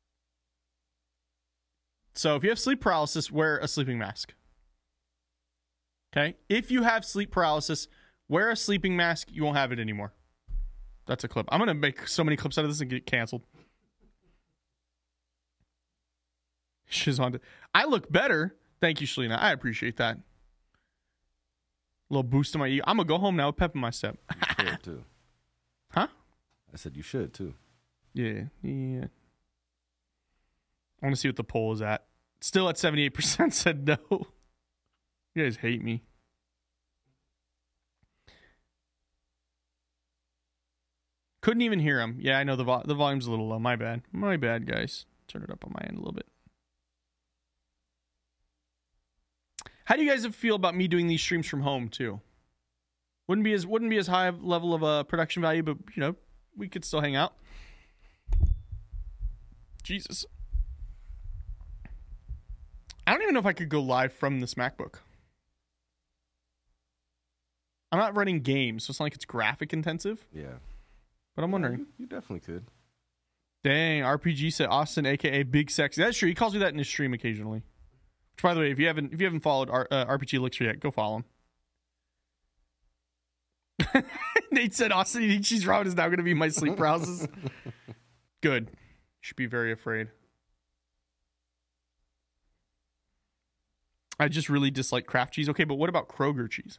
So if you have sleep paralysis, wear a sleeping mask. Okay? If you have sleep paralysis, wear a sleeping mask. You won't have it anymore. That's a clip. I'm going to make so many clips out of this and get canceled. She's on. I look better. Thank you, Shalina. I appreciate that. A little boost to my ego. I'm going to go home now with pep in my step. You should, too. Huh? I said you should, too. Yeah, yeah. I want to see what the poll is at. Still at seventy-eight percent said no. You guys hate me. Couldn't even hear him. Yeah, I know the vo- the volume's a little low. My bad. My bad, guys. Turn it up on my end a little bit. How do you guys feel about me doing these streams from home too? Wouldn't be as wouldn't be as high of level of a uh, production value, but you know, we could still hang out. Jesus. I don't even know if I could go live from this MacBook. I'm not running games, so it's not like it's graphic intensive. Yeah. But I'm wondering. You, you definitely could. Dang, R P G said Austin, aka Big Sexy. That's true. He calls me that in his stream occasionally. Which, by the way, if you haven't if you haven't followed R, uh, R P G Elixir yet, go follow him. Nate said Austin eating cheese ramen is now going to be my sleep paralysis. Good. Should be very afraid. I just really dislike Kraft cheese. Okay, but what about Kroger cheese?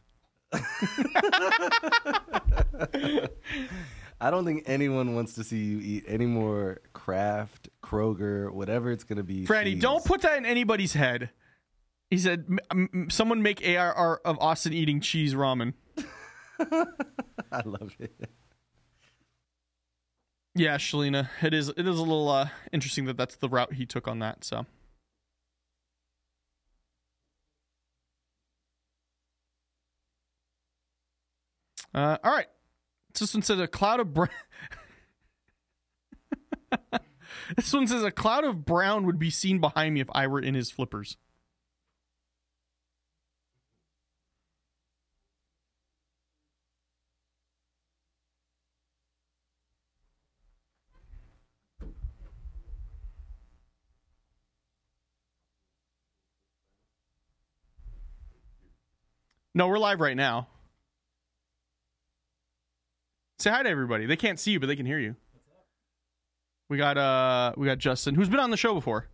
I don't think anyone wants to see you eat any more Kraft, Kroger, whatever it's going to be. Franny, cheese. don't put that in anybody's head. He said, M- m- someone make A R R of Austin eating cheese ramen. I love it. Yeah, Shalina, it is it is a little uh, interesting that that's the route he took on that. So, uh, all right. This one says a cloud of brown. This one says a cloud of brown would be seen behind me if I were in his flippers. No, we're live right now. Say hi to everybody. They can't see you, but they can hear you. We got uh we got Justin, who's been on the show before.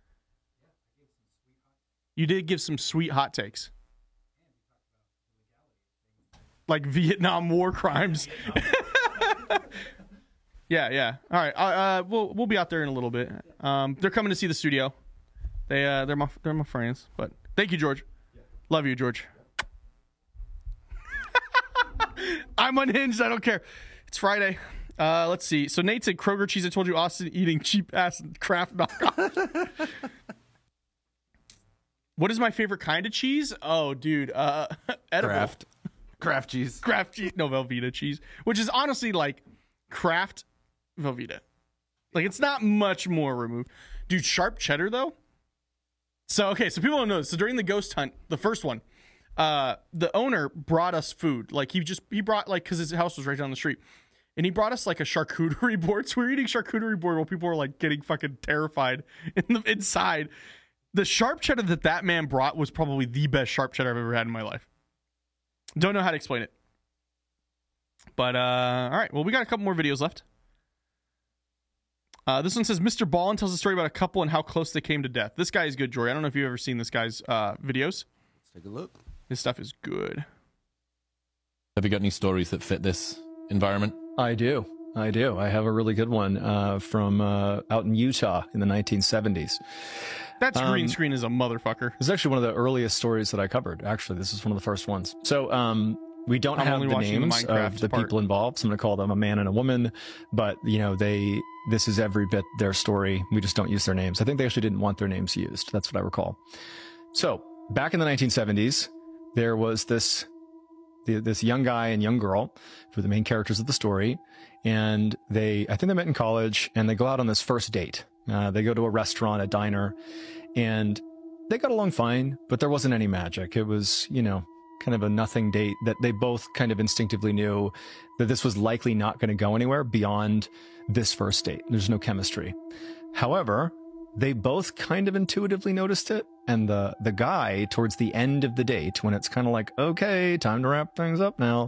You did give some sweet hot takes. Like Vietnam War crimes. yeah, yeah. All right. Uh, uh we'll we'll be out there in a little bit. Um they're coming to see the studio. They uh they're my they're my friends, but thank you, George. Love you, George. I'm unhinged. I don't care. It's Friday. Uh, let's see. So Nate said Kroger cheese. I told you Austin eating cheap ass Kraft knockoff. What is my favorite kind of cheese? Oh, dude. Uh, edible. Kraft. Kraft cheese. Kraft cheese. No, Velveeta cheese. Which is honestly like Kraft Velveeta. Like it's not much more removed. Dude, sharp cheddar though. So, okay. So people don't know this. So during the ghost hunt, the first one, uh, the owner brought us food. Like he just he brought like because his house was right down the street, and he brought us like a charcuterie board. So we were eating charcuterie board while people were like getting fucking terrified in the inside. The sharp cheddar that that man brought was probably the best sharp cheddar I've ever had in my life. Don't know how to explain it. But, uh, all right. Well, we got a couple more videos left. Uh, this one says, Mister Ballin tells a story about a couple and how close they came to death. This guy is good, Jory. I don't know if you've ever seen this guy's uh, videos. Let's take a look. His stuff is good. Have you got any stories that fit this environment? I do. I do. I have a really good one uh, from uh, out in Utah in the nineteen seventies. That green um, screen is a motherfucker. This is actually one of the earliest stories that I covered. Actually, this is one of the first ones. So, um, we don't I'm have only the watching names the Minecraft of the part. people involved. So I'm going to call them a man and a woman, but you know, they, this is every bit their story. We just don't use their names. I think they actually didn't want their names used. That's what I recall. So back in the nineteen seventies, there was this, the, this young guy and young girl who were the main characters of the story. And they, I think they met in college and they go out on this first date. Uh, they go to a restaurant, a diner, and they got along fine, but there wasn't any magic. It was, you know, kind of a nothing date that they both kind of instinctively knew that this was likely not going to go anywhere beyond this first date. There's no chemistry. However, they both kind of intuitively noticed it. And the, the guy towards the end of the date, when it's kind of like, okay, time to wrap things up now,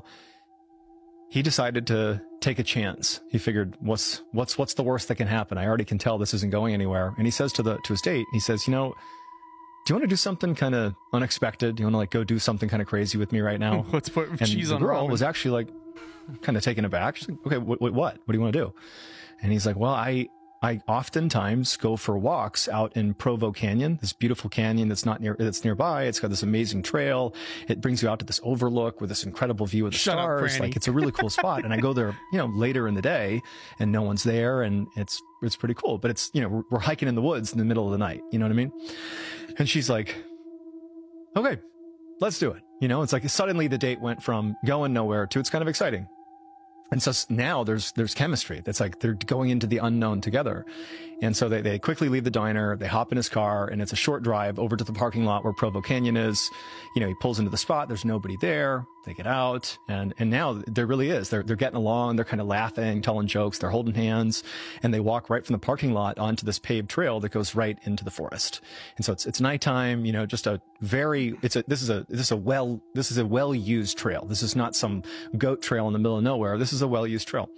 he decided to take a chance. He figured, what's, what's, what's the worst that can happen? I already can tell this isn't going anywhere. And he says to the, to his date, he says, you know, do you want to do something kind of unexpected? Do you want to like go do something kind of crazy with me right now? Let's put and cheese the on girl ramen. was actually like kind of taken aback. She's like, okay, what, what, what do you want to do? And he's like, well, I, I oftentimes go for walks out in Provo Canyon, this beautiful canyon that's not near, that's nearby. It's got this amazing trail. It brings you out to this overlook with this incredible view of the Shut up, stars. Franny. Like it's a really cool spot. And I go there, you know, later in the day and no one's there and it's, it's pretty cool, but it's, you know, we're, we're hiking in the woods in the middle of the night. You know what I mean? And she's like, okay, let's do it. You know, it's like suddenly the date went from going nowhere to it's kind of exciting. And so now there's, there's chemistry. That's like they're going into the unknown together. And so they, they quickly leave the diner. They hop in his car and it's a short drive over to the parking lot where Provo Canyon is. You know, he pulls into the spot. There's nobody there. They get out and, and now there really is. They're, they're getting along. They're kind of laughing, telling jokes. They're holding hands and they walk right from the parking lot onto this paved trail that goes right into the forest. And so it's, it's nighttime, you know, just a very, it's a, this is a, this is a well, this is a well-used trail. This is not some goat trail in the middle of nowhere. This is a well-used trail.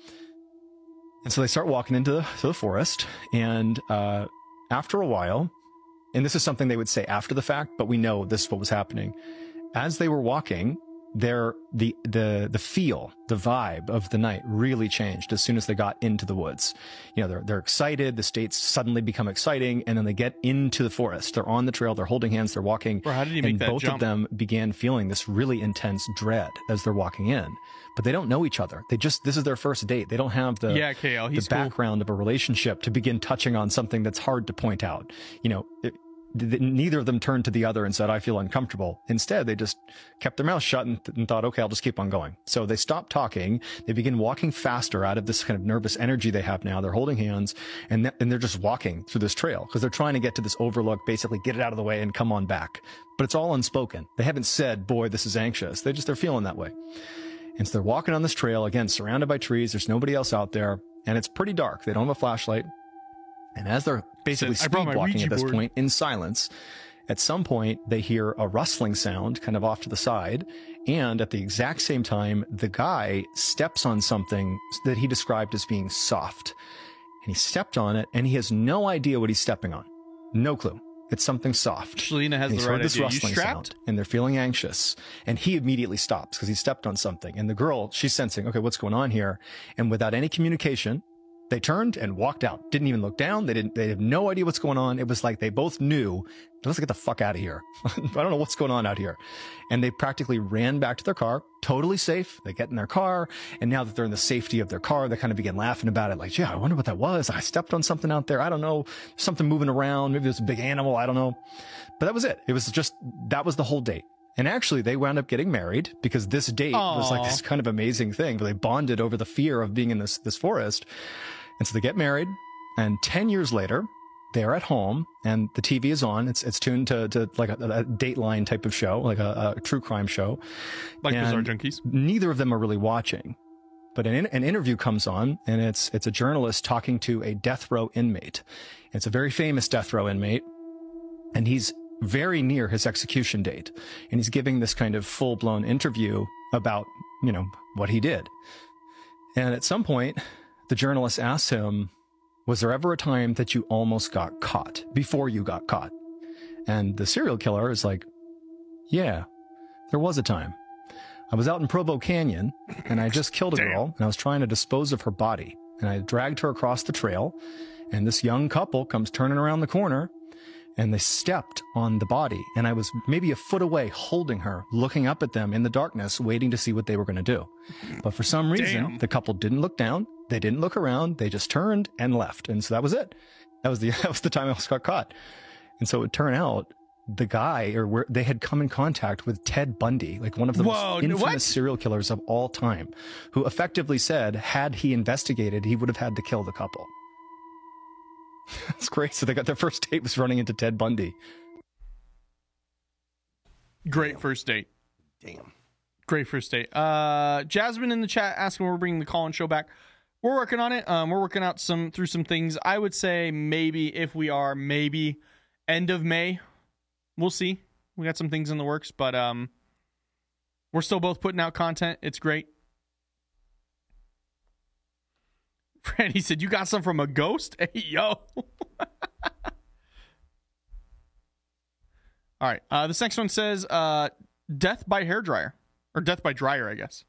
And so they start walking into the, to the forest and, uh, after a while, and this is something they would say after the fact, but we know this is what was happening. As they were walking, their, the, the, the feel, the vibe of the night really changed as soon as they got into the woods. You know, they're, they're excited. The states suddenly become exciting and then they get into the forest. They're on the trail. They're holding hands. They're walking. Bro, how did he make and that both jump? of them began feeling this really intense dread as they're walking in, but they don't know each other. They just, this is their first date. They don't have the, Yeah, K L, the he's cool. background of a relationship to begin touching on something that's hard to point out. You know, it, th- neither of them turned to the other and said, I feel uncomfortable. Instead, they just kept their mouth shut and, th- and thought, okay, I'll just keep on going. So they stopped talking. They begin walking faster out of this kind of nervous energy they have now. They're holding hands and, th- and they're just walking through this trail because they're trying to get to this overlook, basically get it out of the way and come on back. But it's all unspoken. They haven't said, boy, this is anxious. They just, they're feeling that way. And so they're walking on this trail, again, surrounded by trees. There's nobody else out there. And it's pretty dark. They don't have a flashlight. And as they're basically I brought speed my walking Ouija at this board. point in silence, at some point they hear a rustling sound kind of off to the side. And at the exact same time, the guy steps on something that he described as being soft. And he stepped on it and he has no idea what he's stepping on. No clue. It's something soft. Shalina has And he's the right heard this idea. You rustling strapped? sound, and they're feeling anxious. And he immediately stops because he stepped on something. And the girl, she's sensing, okay, what's going on here? And without any communication, they turned and walked out. Didn't even look down. They didn't. They have no idea what's going on. It was like they both knew. Let's get the fuck out of here. I don't know what's going on out here. And they practically ran back to their car, totally safe. They get in their car, and now that they're in the safety of their car, they kind of begin laughing about it. Like, yeah, I wonder what that was. I stepped on something out there. I don't know, something moving around. Maybe it was a big animal. I don't know. But that was it. It was just that was the whole date. And actually, they wound up getting married because this date was like Aw. this kind of amazing thing. But they bonded over the fear of being in this this forest. And so they get married, and ten years later, they're at home and the T V is on. It's it's tuned to, to like a, a Dateline type of show, like a, a true crime show. Like And Bizarre Junkies. Neither of them are really watching. But an, an interview comes on, and it's it's a journalist talking to a death row inmate. It's a very famous death row inmate, and he's very near his execution date. And he's giving this kind of full-blown interview about, you know, what he did. And at some point, the journalist asks him, was there ever a time that you almost got caught, before you got caught? And the serial killer is like, yeah, there was a time. I was out in Provo Canyon, and I just killed a girl, and I was trying to dispose of her body. And I dragged her across the trail, and this young couple comes turning around the corner, and they stepped on the body. And I was maybe a foot away, holding her, looking up at them in the darkness, waiting to see what they were going to do. But for some reason, Damn. the couple didn't look down. They didn't look around. They just turned and left. And so that was it. That was the, that was the time I almost got caught. And so it would turn out the guy, or where they had come in contact with Ted Bundy, like one of the Whoa, most infamous what? serial killers of all time, who effectively said, had he investigated, he would have had to kill the couple. It's great. So they got their first date was running into Ted Bundy. Great Damn. first date. Damn. Great first date. Uh, Jasmine in the chat asking when we're bringing the call-in show back. We're working on it. Um, we're working out some through some things. I would say maybe if we are, maybe end of May. We'll see. We got some things in the works, but um, we're still both putting out content. It's great. Franny said, you got some from a ghost? Hey, yo. All right. Uh, this next one says uh, death by hairdryer. Or death by dryer, I guess.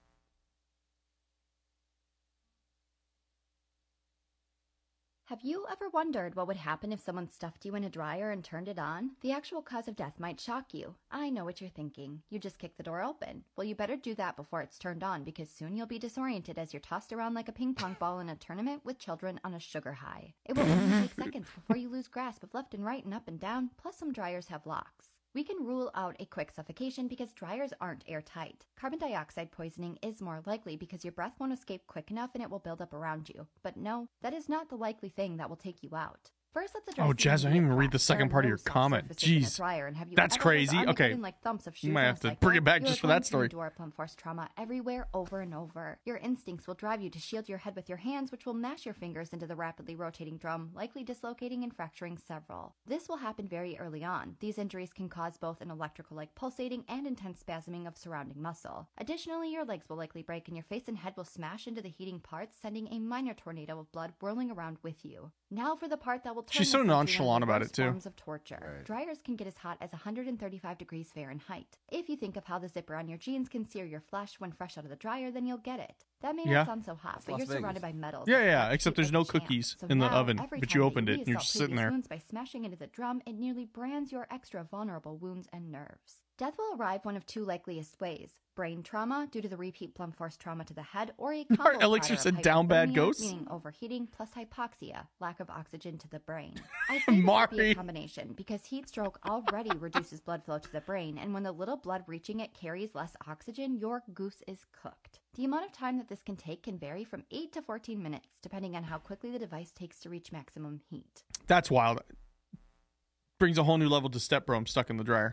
Have you ever wondered what would happen if someone stuffed you in a dryer and turned it on? The actual cause of death might shock you. I know what you're thinking. You just kick the door open. Well, you better do that before it's turned on, because soon you'll be disoriented as you're tossed around like a ping pong ball in a tournament with children on a sugar high. It will only take seconds before you lose grasp of left and right and up and down, plus some dryers have locks. We can rule out a quick suffocation because dryers aren't airtight. Carbon dioxide poisoning is more likely because your breath won't escape quick enough and it will build up around you. But no, that is not the likely thing that will take you out. First, let's address Oh, the Jazz, I didn't even read the immediate second threat. part of There your are no comment. soft surfaces in a Jeez. dryer, and have you That's ever crazy. heard of Okay. Armageddon, like thumps of shoes You might on have a to cycle? bring it back You just are for going that to story. endure blunt force trauma everywhere, over and over. Your instincts will drive you to shield your head with your hands, which will mash your fingers into the rapidly rotating drum, likely dislocating and fracturing several. This will happen very early on. These injuries can cause both an electrical-like pulsating and intense spasming of surrounding muscle. Additionally, your legs will likely break and your face and head will smash into the heating parts, sending a minor tornado of blood whirling around with you. Now for the part that will turn She's so this into one of nonchalant the about worst it, too. forms of torture. Right. Dryers can get as hot as one hundred thirty-five degrees Fahrenheit. If you think of how the zipper on your jeans can sear your flesh when fresh out of the dryer, then you'll get it. That may Yeah. not sound so hot, That's but Las you're Vegas. surrounded by metals. Yeah, that yeah, heat except you there's like no a champ. cookies So in the now, oven, every but time you that opened it and you're re-assault just sitting previous there. wounds by smashing into the drum, it nearly brands your extra vulnerable wounds and nerves. Death will arrive one of two likeliest ways: brain trauma due to the repeat blunt force trauma to the head, or a combo Elixir platter of said down bad hypothermia, ghosts? meaning overheating plus hypoxia, lack of oxygen to the brain. I say this would be Mari. a combination because heat stroke already reduces blood flow to the brain, and when the little blood reaching it carries less oxygen, your goose is cooked. The amount of time that this can take can vary from eight to fourteen minutes, depending on how quickly the device takes to reach maximum heat. That's wild. Brings a whole new level to step bro. I'm stuck in the dryer.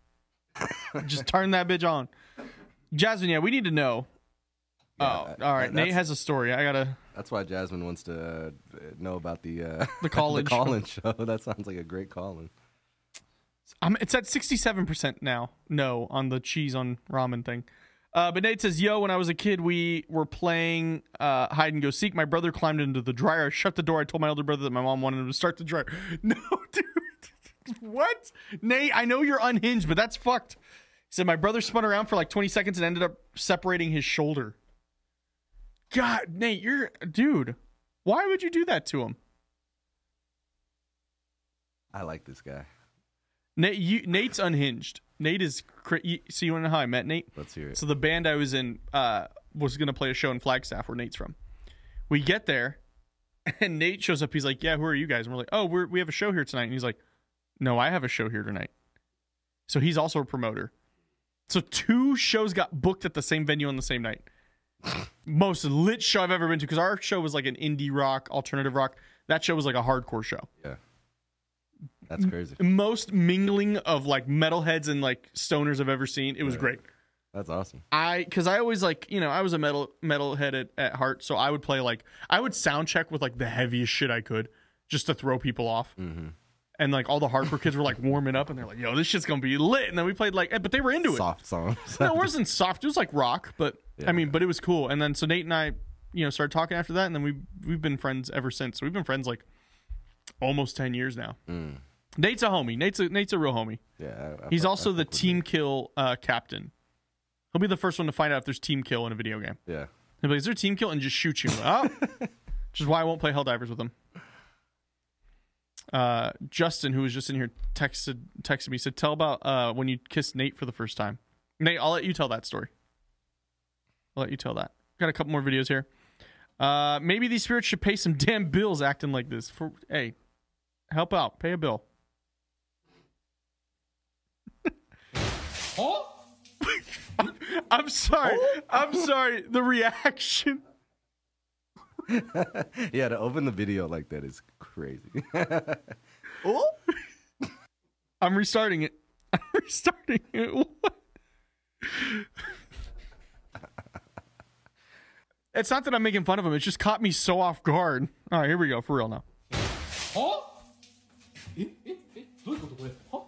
Just turn that bitch on. Jasmine, yeah, we need to know. Yeah, oh, all right. that- Nate that's- has a story. I gotta. That's why Jasmine wants to uh, know about the uh, The call-in the show. call-in show. That sounds like a great call-in. Um, it's at sixty-seven percent now. No, on the cheese on ramen thing. Uh, but Nate says, yo, when I was a kid, we were playing uh, hide and go seek. My brother climbed into the dryer. I shut the door. I told my older brother that my mom wanted him to start the dryer. No, dude. What? Nate, I know you're unhinged, but that's fucked. He said, my brother spun around for like twenty seconds and ended up separating his shoulder. God, Nate, you're... Dude, why would you do that to him? I like this guy. Nate, you, Nate's unhinged. Nate is... Cra- you, so you want to know how I met Nate? Let's hear it. So the band I was in uh, was going to play a show in Flagstaff where Nate's from. We get there, and Nate shows up. He's like, yeah, who are you guys? And we're like, oh, we're, we have a show here tonight. And he's like, no, I have a show here tonight. So he's also a promoter. So two shows got booked at the same venue on the same night. Most lit show I've ever been to, because our show was like an indie rock, alternative rock. That show was like a hardcore show. Yeah. That's crazy. Most mingling of like metalheads and like stoners I've ever seen. It was Right. great. That's awesome. I because I always like you know I was a metal metalhead at, at heart, so I would play like I would sound check with like the heaviest shit I could just to throw people off. Mm-hmm. And like all the hardcore kids were like warming up, and they're like, "Yo, this shit's gonna be lit." And then we played like, but they were into it. Soft songs. No, it wasn't soft. It was like rock, but Yeah. I mean, but it was cool. And then so Nate and I, you know, started talking after that, and then we we've been friends ever since. So we've been friends like almost ten years now. Mm. Nate's a homie. Nate's a Nate's a real homie. Yeah, I, I He's fuck- I also the fuck with team Nate. kill uh, captain. He'll be the first one to find out if there's team kill in a video game. Yeah. He'll be like, "Is there team kill?" And just shoot you. Oh, which is why I won't play Helldivers with him. Uh, Justin, who was just in here, texted texted me, said, "Tell about uh, when you kissed Nate for the first time." Nate, I'll let you tell that story. I'll let you tell that. Got a couple more videos here. Uh, maybe these spirits should pay some damn bills acting like this. For hey, help out, pay a bill. Oh? I'm sorry. I'm sorry. The reaction. Yeah, to open the video like that is crazy. Oh, I'm restarting it. I'm restarting it. What? It's not that I'm making fun of him. It just caught me so off guard. All right, here we go. For real now. はえええどういうことこれは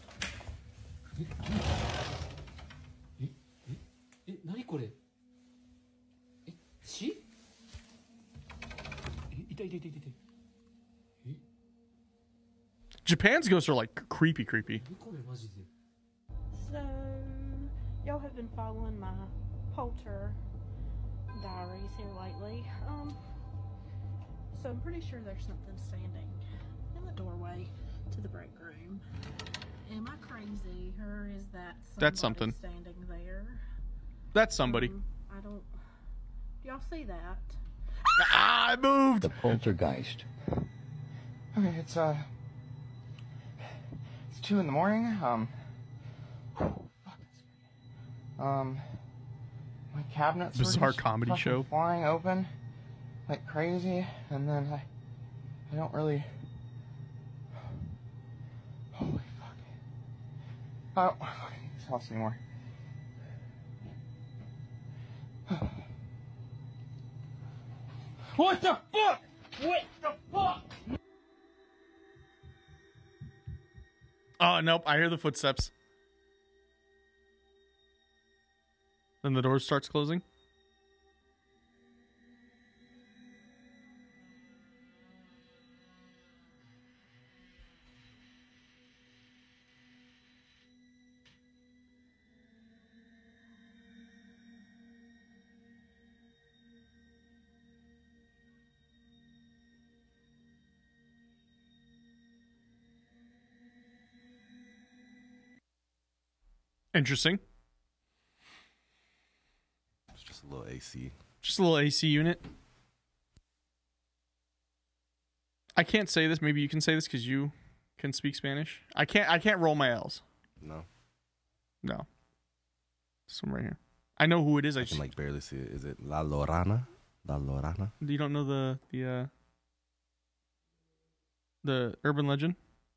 ええええ何これえ血え痛い痛い痛い痛い Japan's ghosts are like creepy, creepy. これマジで So, y'all have been following my Polter diaries here lately. Um, so I'm pretty sure there's something standing in the doorway to the break room. Am I crazy, or is that That's somebody something. standing there? That's somebody. Um, I don't. Do y'all see that? Ah, I moved. The poltergeist. Okay, it's uh, it's two in the morning. Um, whew, fuck, that's scary. Um, my cabinets were Bizarre just comedy fucking show. flying open like crazy, and then I, I don't really. Holy fuck! I don't fucking need this house anymore. What the fuck? What the fuck? Oh, nope. I hear the footsteps. Then the door starts closing. Interesting. It's just a little A C. Just a little A C unit. I can't say this. Maybe you can say this because you can speak Spanish. I can't. I can't roll my L's. No. No. This one right here. I know who it is. I, I just can like barely see it. Is it La Lorana? La Lorana? You don't know the the uh, the urban legend.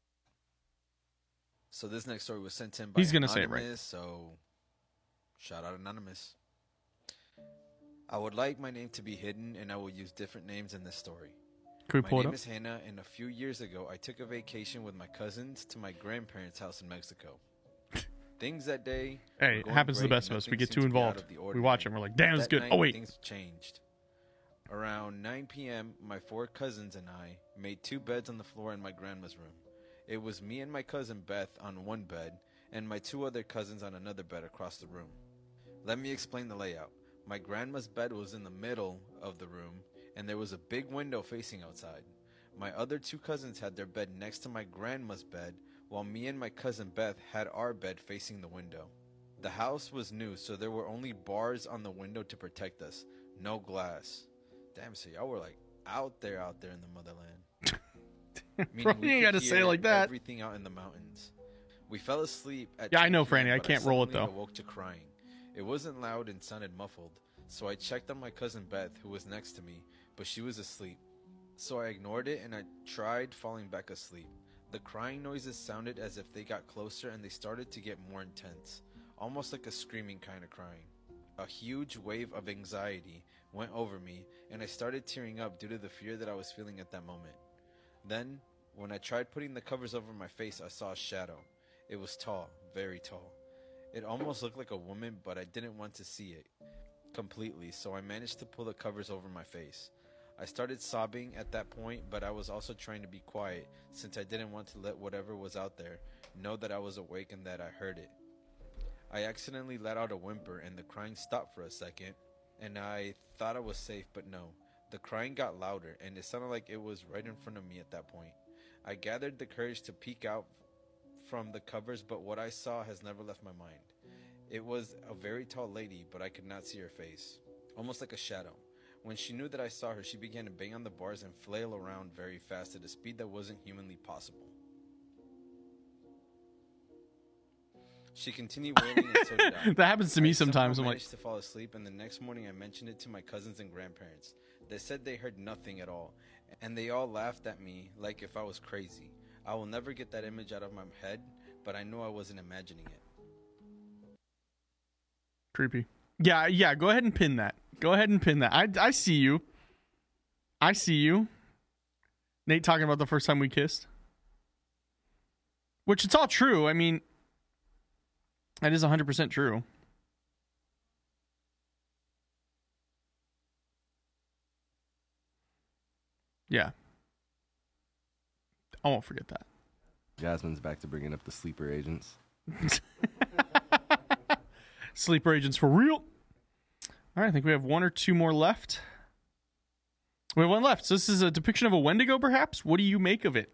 So this next story was sent in by He's gonna say it right. Anonymous, so shout out Anonymous. I would like my name to be hidden, and I will use different names in this story. Can we my pull it name up? is Hannah, and a few years ago, I took a vacation with my cousins to my grandparents' house in Mexico. Things that day. Hey, were it going happens to the great, best of and us. We nothing get too seemed to be out involved. of the We ordinary. watch it and we're like, damn, But it's that good. night, Oh, wait. Things changed. Around nine p.m., my four cousins and I made two beds on the floor in my grandma's room. It was me and my cousin Beth on one bed, and my two other cousins on another bed across the room. Let me explain the layout. My grandma's bed was in the middle of the room, and there was a big window facing outside. My other two cousins had their bed next to my grandma's bed, while me and my cousin Beth had our bed facing the window. The house was new, so there were only bars on the window to protect us. No glass. Damn, so y'all were like out there, out there in the motherland. Meaning Bro, you we ain't could gotta say it hear like that. Everything out in the mountains. We fell asleep at Yeah, I two know, p m, Franny. I but can't roll it, suddenly though. awoke to crying. It wasn't loud and sounded muffled, so I checked on my cousin Beth, who was next to me, but she was asleep. So I ignored it and I tried falling back asleep. The crying noises sounded as if they got closer and they started to get more intense, almost like a screaming kind of crying. A huge wave of anxiety went over me and I started tearing up due to the fear that I was feeling at that moment. Then, when I tried putting the covers over my face, I saw a shadow. It was tall, very tall. It almost looked like a woman, but I didn't want to see it completely, so I managed to pull the covers over my face. I started sobbing at that point, but I was also trying to be quiet since I didn't want to let whatever was out there know that I was awake and that I heard it. I accidentally let out a whimper and the crying stopped for a second, and I thought I was safe, but no. The crying got louder and it sounded like it was right in front of me at that point. I gathered the courage to peek out from the covers, but what I saw has never left my mind. It was a very tall lady, but I could not see her face, almost like a shadow. When she knew that I saw her, she began to bang on the bars and flail around very fast at a speed that wasn't humanly possible. She continued wailing and so did I. That happens to me I sometimes. somehow I'm like, managed to fall asleep, and the next morning I mentioned it to my cousins and grandparents. They said they heard nothing at all, and they all laughed at me like if I was crazy. I will never get that image out of my head, but I know I wasn't imagining it. creepy. Yeah, yeah. Go ahead and pin that. Go ahead and pin that. I, I see you. I see you. Nate talking about the first time we kissed. Which it's all true. I mean, that is one hundred percent true. Yeah. I won't forget that. Jasmine's back to bringing up the sleeper agents. Sleeper agents for real. All right, I think we have one or two more left. We have one left. So this is a depiction of a Wendigo, perhaps? What do you make of it?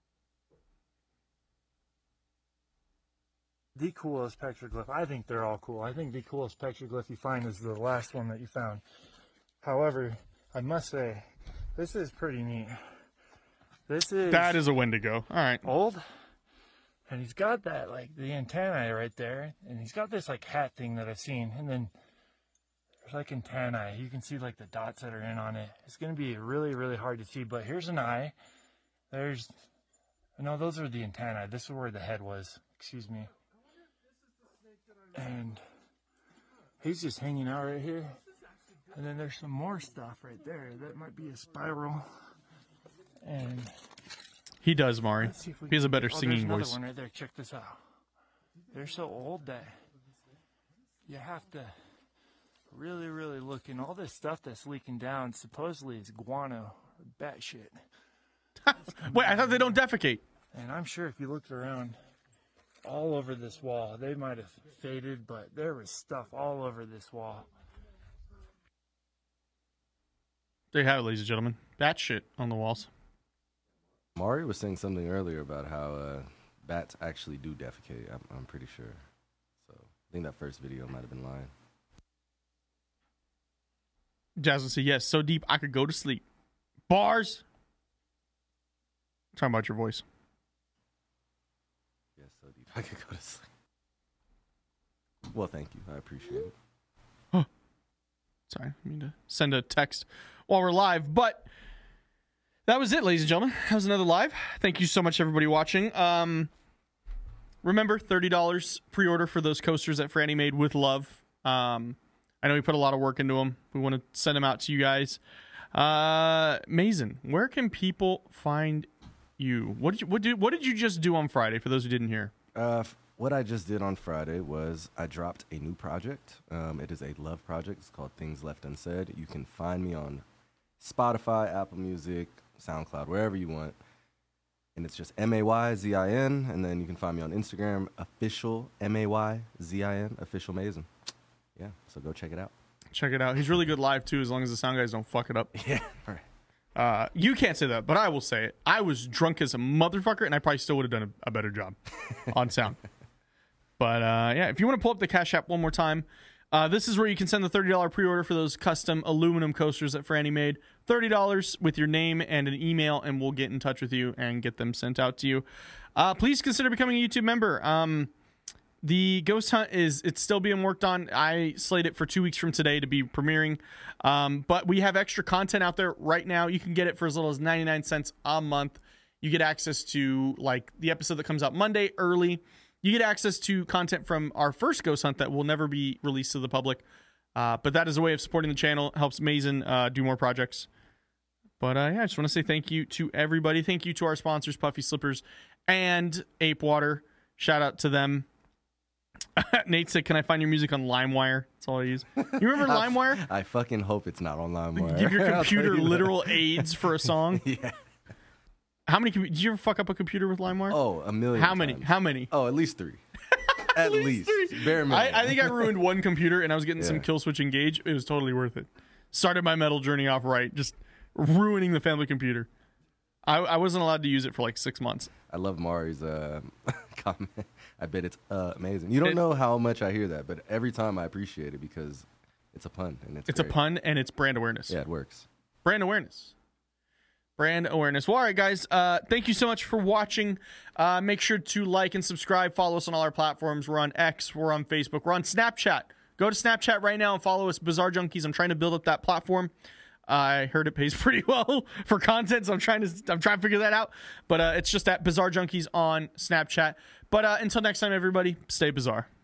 The coolest petroglyph. I think they're all cool. I think the coolest petroglyph you find is the last one that you found. However, I must say, this is pretty neat. This is... That is a Wendigo. All right. Old. And he's got that, like, the antennae right there. And he's got this, like, hat thing that I've seen. And then there's, like, antennae. You can see, like, the dots that are in on it. It's going to be really, really hard to see. But here's an eye. There's... No, those are the antennae. This is where the head was. Excuse me. And he's just hanging out right here. And then there's some more stuff right there. That might be a spiral. And he does, Mari. He has a better oh, singing there's voice. Another one right there. Check this out. They're so old that you have to really, really look. And all this stuff that's leaking down supposedly is guano or bat shit. Wait, I thought they don't defecate. And I'm sure if you looked around all over this wall, they might have faded, but there was stuff all over this wall. There you have it, ladies and gentlemen. Bat shit on the walls. Mari was saying something earlier about how uh, bats actually do defecate. I'm, I'm pretty sure. So I think that first video might have been lying. Jasmine said, yes, so deep I could go to sleep. Bars. I'm talking about your voice. Yes, so deep I could go to sleep. Well, thank you. I appreciate it. Huh. Sorry, I mean to send a text while we're live, but that was it, ladies and gentlemen. That was another live. Thank you so much, everybody watching. Um, remember, thirty dollars pre-order for those coasters that Franny made with love. Um, I know we put a lot of work into them. We want to send them out to you guys. Uh, Mason, where can people find you? What did you, what did, what did you just do on Friday, for those who didn't hear? Uh, what I just did on Friday was I dropped a new project. Um, it is a love project. It's called Things Left Unsaid. You can find me on Spotify, Apple Music, SoundCloud, wherever you want. And it's just M A Y Z I N. And then you can find me on Instagram, official M A Y Z I N, official Mason. Yeah, so go check it out. Check it out. He's really good live, too, as long as the sound guys don't fuck it up. Yeah, all right. Uh, you can't say that, but I will say it. I was drunk as a motherfucker, and I probably still would have done a, a better job on sound. But, uh, yeah, if you want to pull up the Cash App one more time, uh, this is where you can send the thirty dollars pre-order for those custom aluminum coasters that Franny made. thirty dollars with your name and an email, and we'll get in touch with you and get them sent out to you. Uh, please consider becoming a YouTube member. Um, the Ghost Hunt is it's still being worked on. I slate it for two weeks from today to be premiering. Um, but we have extra content out there right now. You can get it for as little as ninety-nine cents a month. You get access to like the episode that comes out Monday early. You get access to content from our first ghost hunt that will never be released to the public. Uh, but that is a way of supporting the channel. It helps Mason uh, do more projects. But uh, yeah, I just want to say thank you to everybody. Thank you to our sponsors, Puffy Slippers and Ape Water. Shout out to them. Nate said, can I find your music on LimeWire? That's all I use. You remember LimeWire? I fucking hope it's not on LimeWire. Give your I'll computer tell you literal that. aids for a song? Yeah. How many? Did you ever fuck up a computer with LimeWire? Oh, a million How many? times. How many? Oh, at least three. At, least. Three. Bare minimum. I, I think I ruined one computer and I was getting Yeah. some Kill Switch Engage. It was totally worth it. Started my metal journey off right, just ruining the family computer. I, I wasn't allowed to use it for like six months. I love Mari's uh, comment. I bet it's uh, amazing. You don't It- know how much I hear that, but every time I appreciate it because it's a pun and it's It's a great. pun and it's brand awareness. Yeah, it works. Brand awareness. Brand awareness. Well, all right, guys. Uh, thank you so much for watching. Uh, make sure to like and subscribe. Follow us on all our platforms. We're on X. We're on Facebook. We're on Snapchat. Go to Snapchat right now and follow us, Bizarre Junkies. I'm trying to build up that platform. I heard it pays pretty well for content, so I'm trying to I'm trying to figure that out. But uh, it's just at Bizarre Junkies on Snapchat. But uh, until next time, everybody, stay bizarre.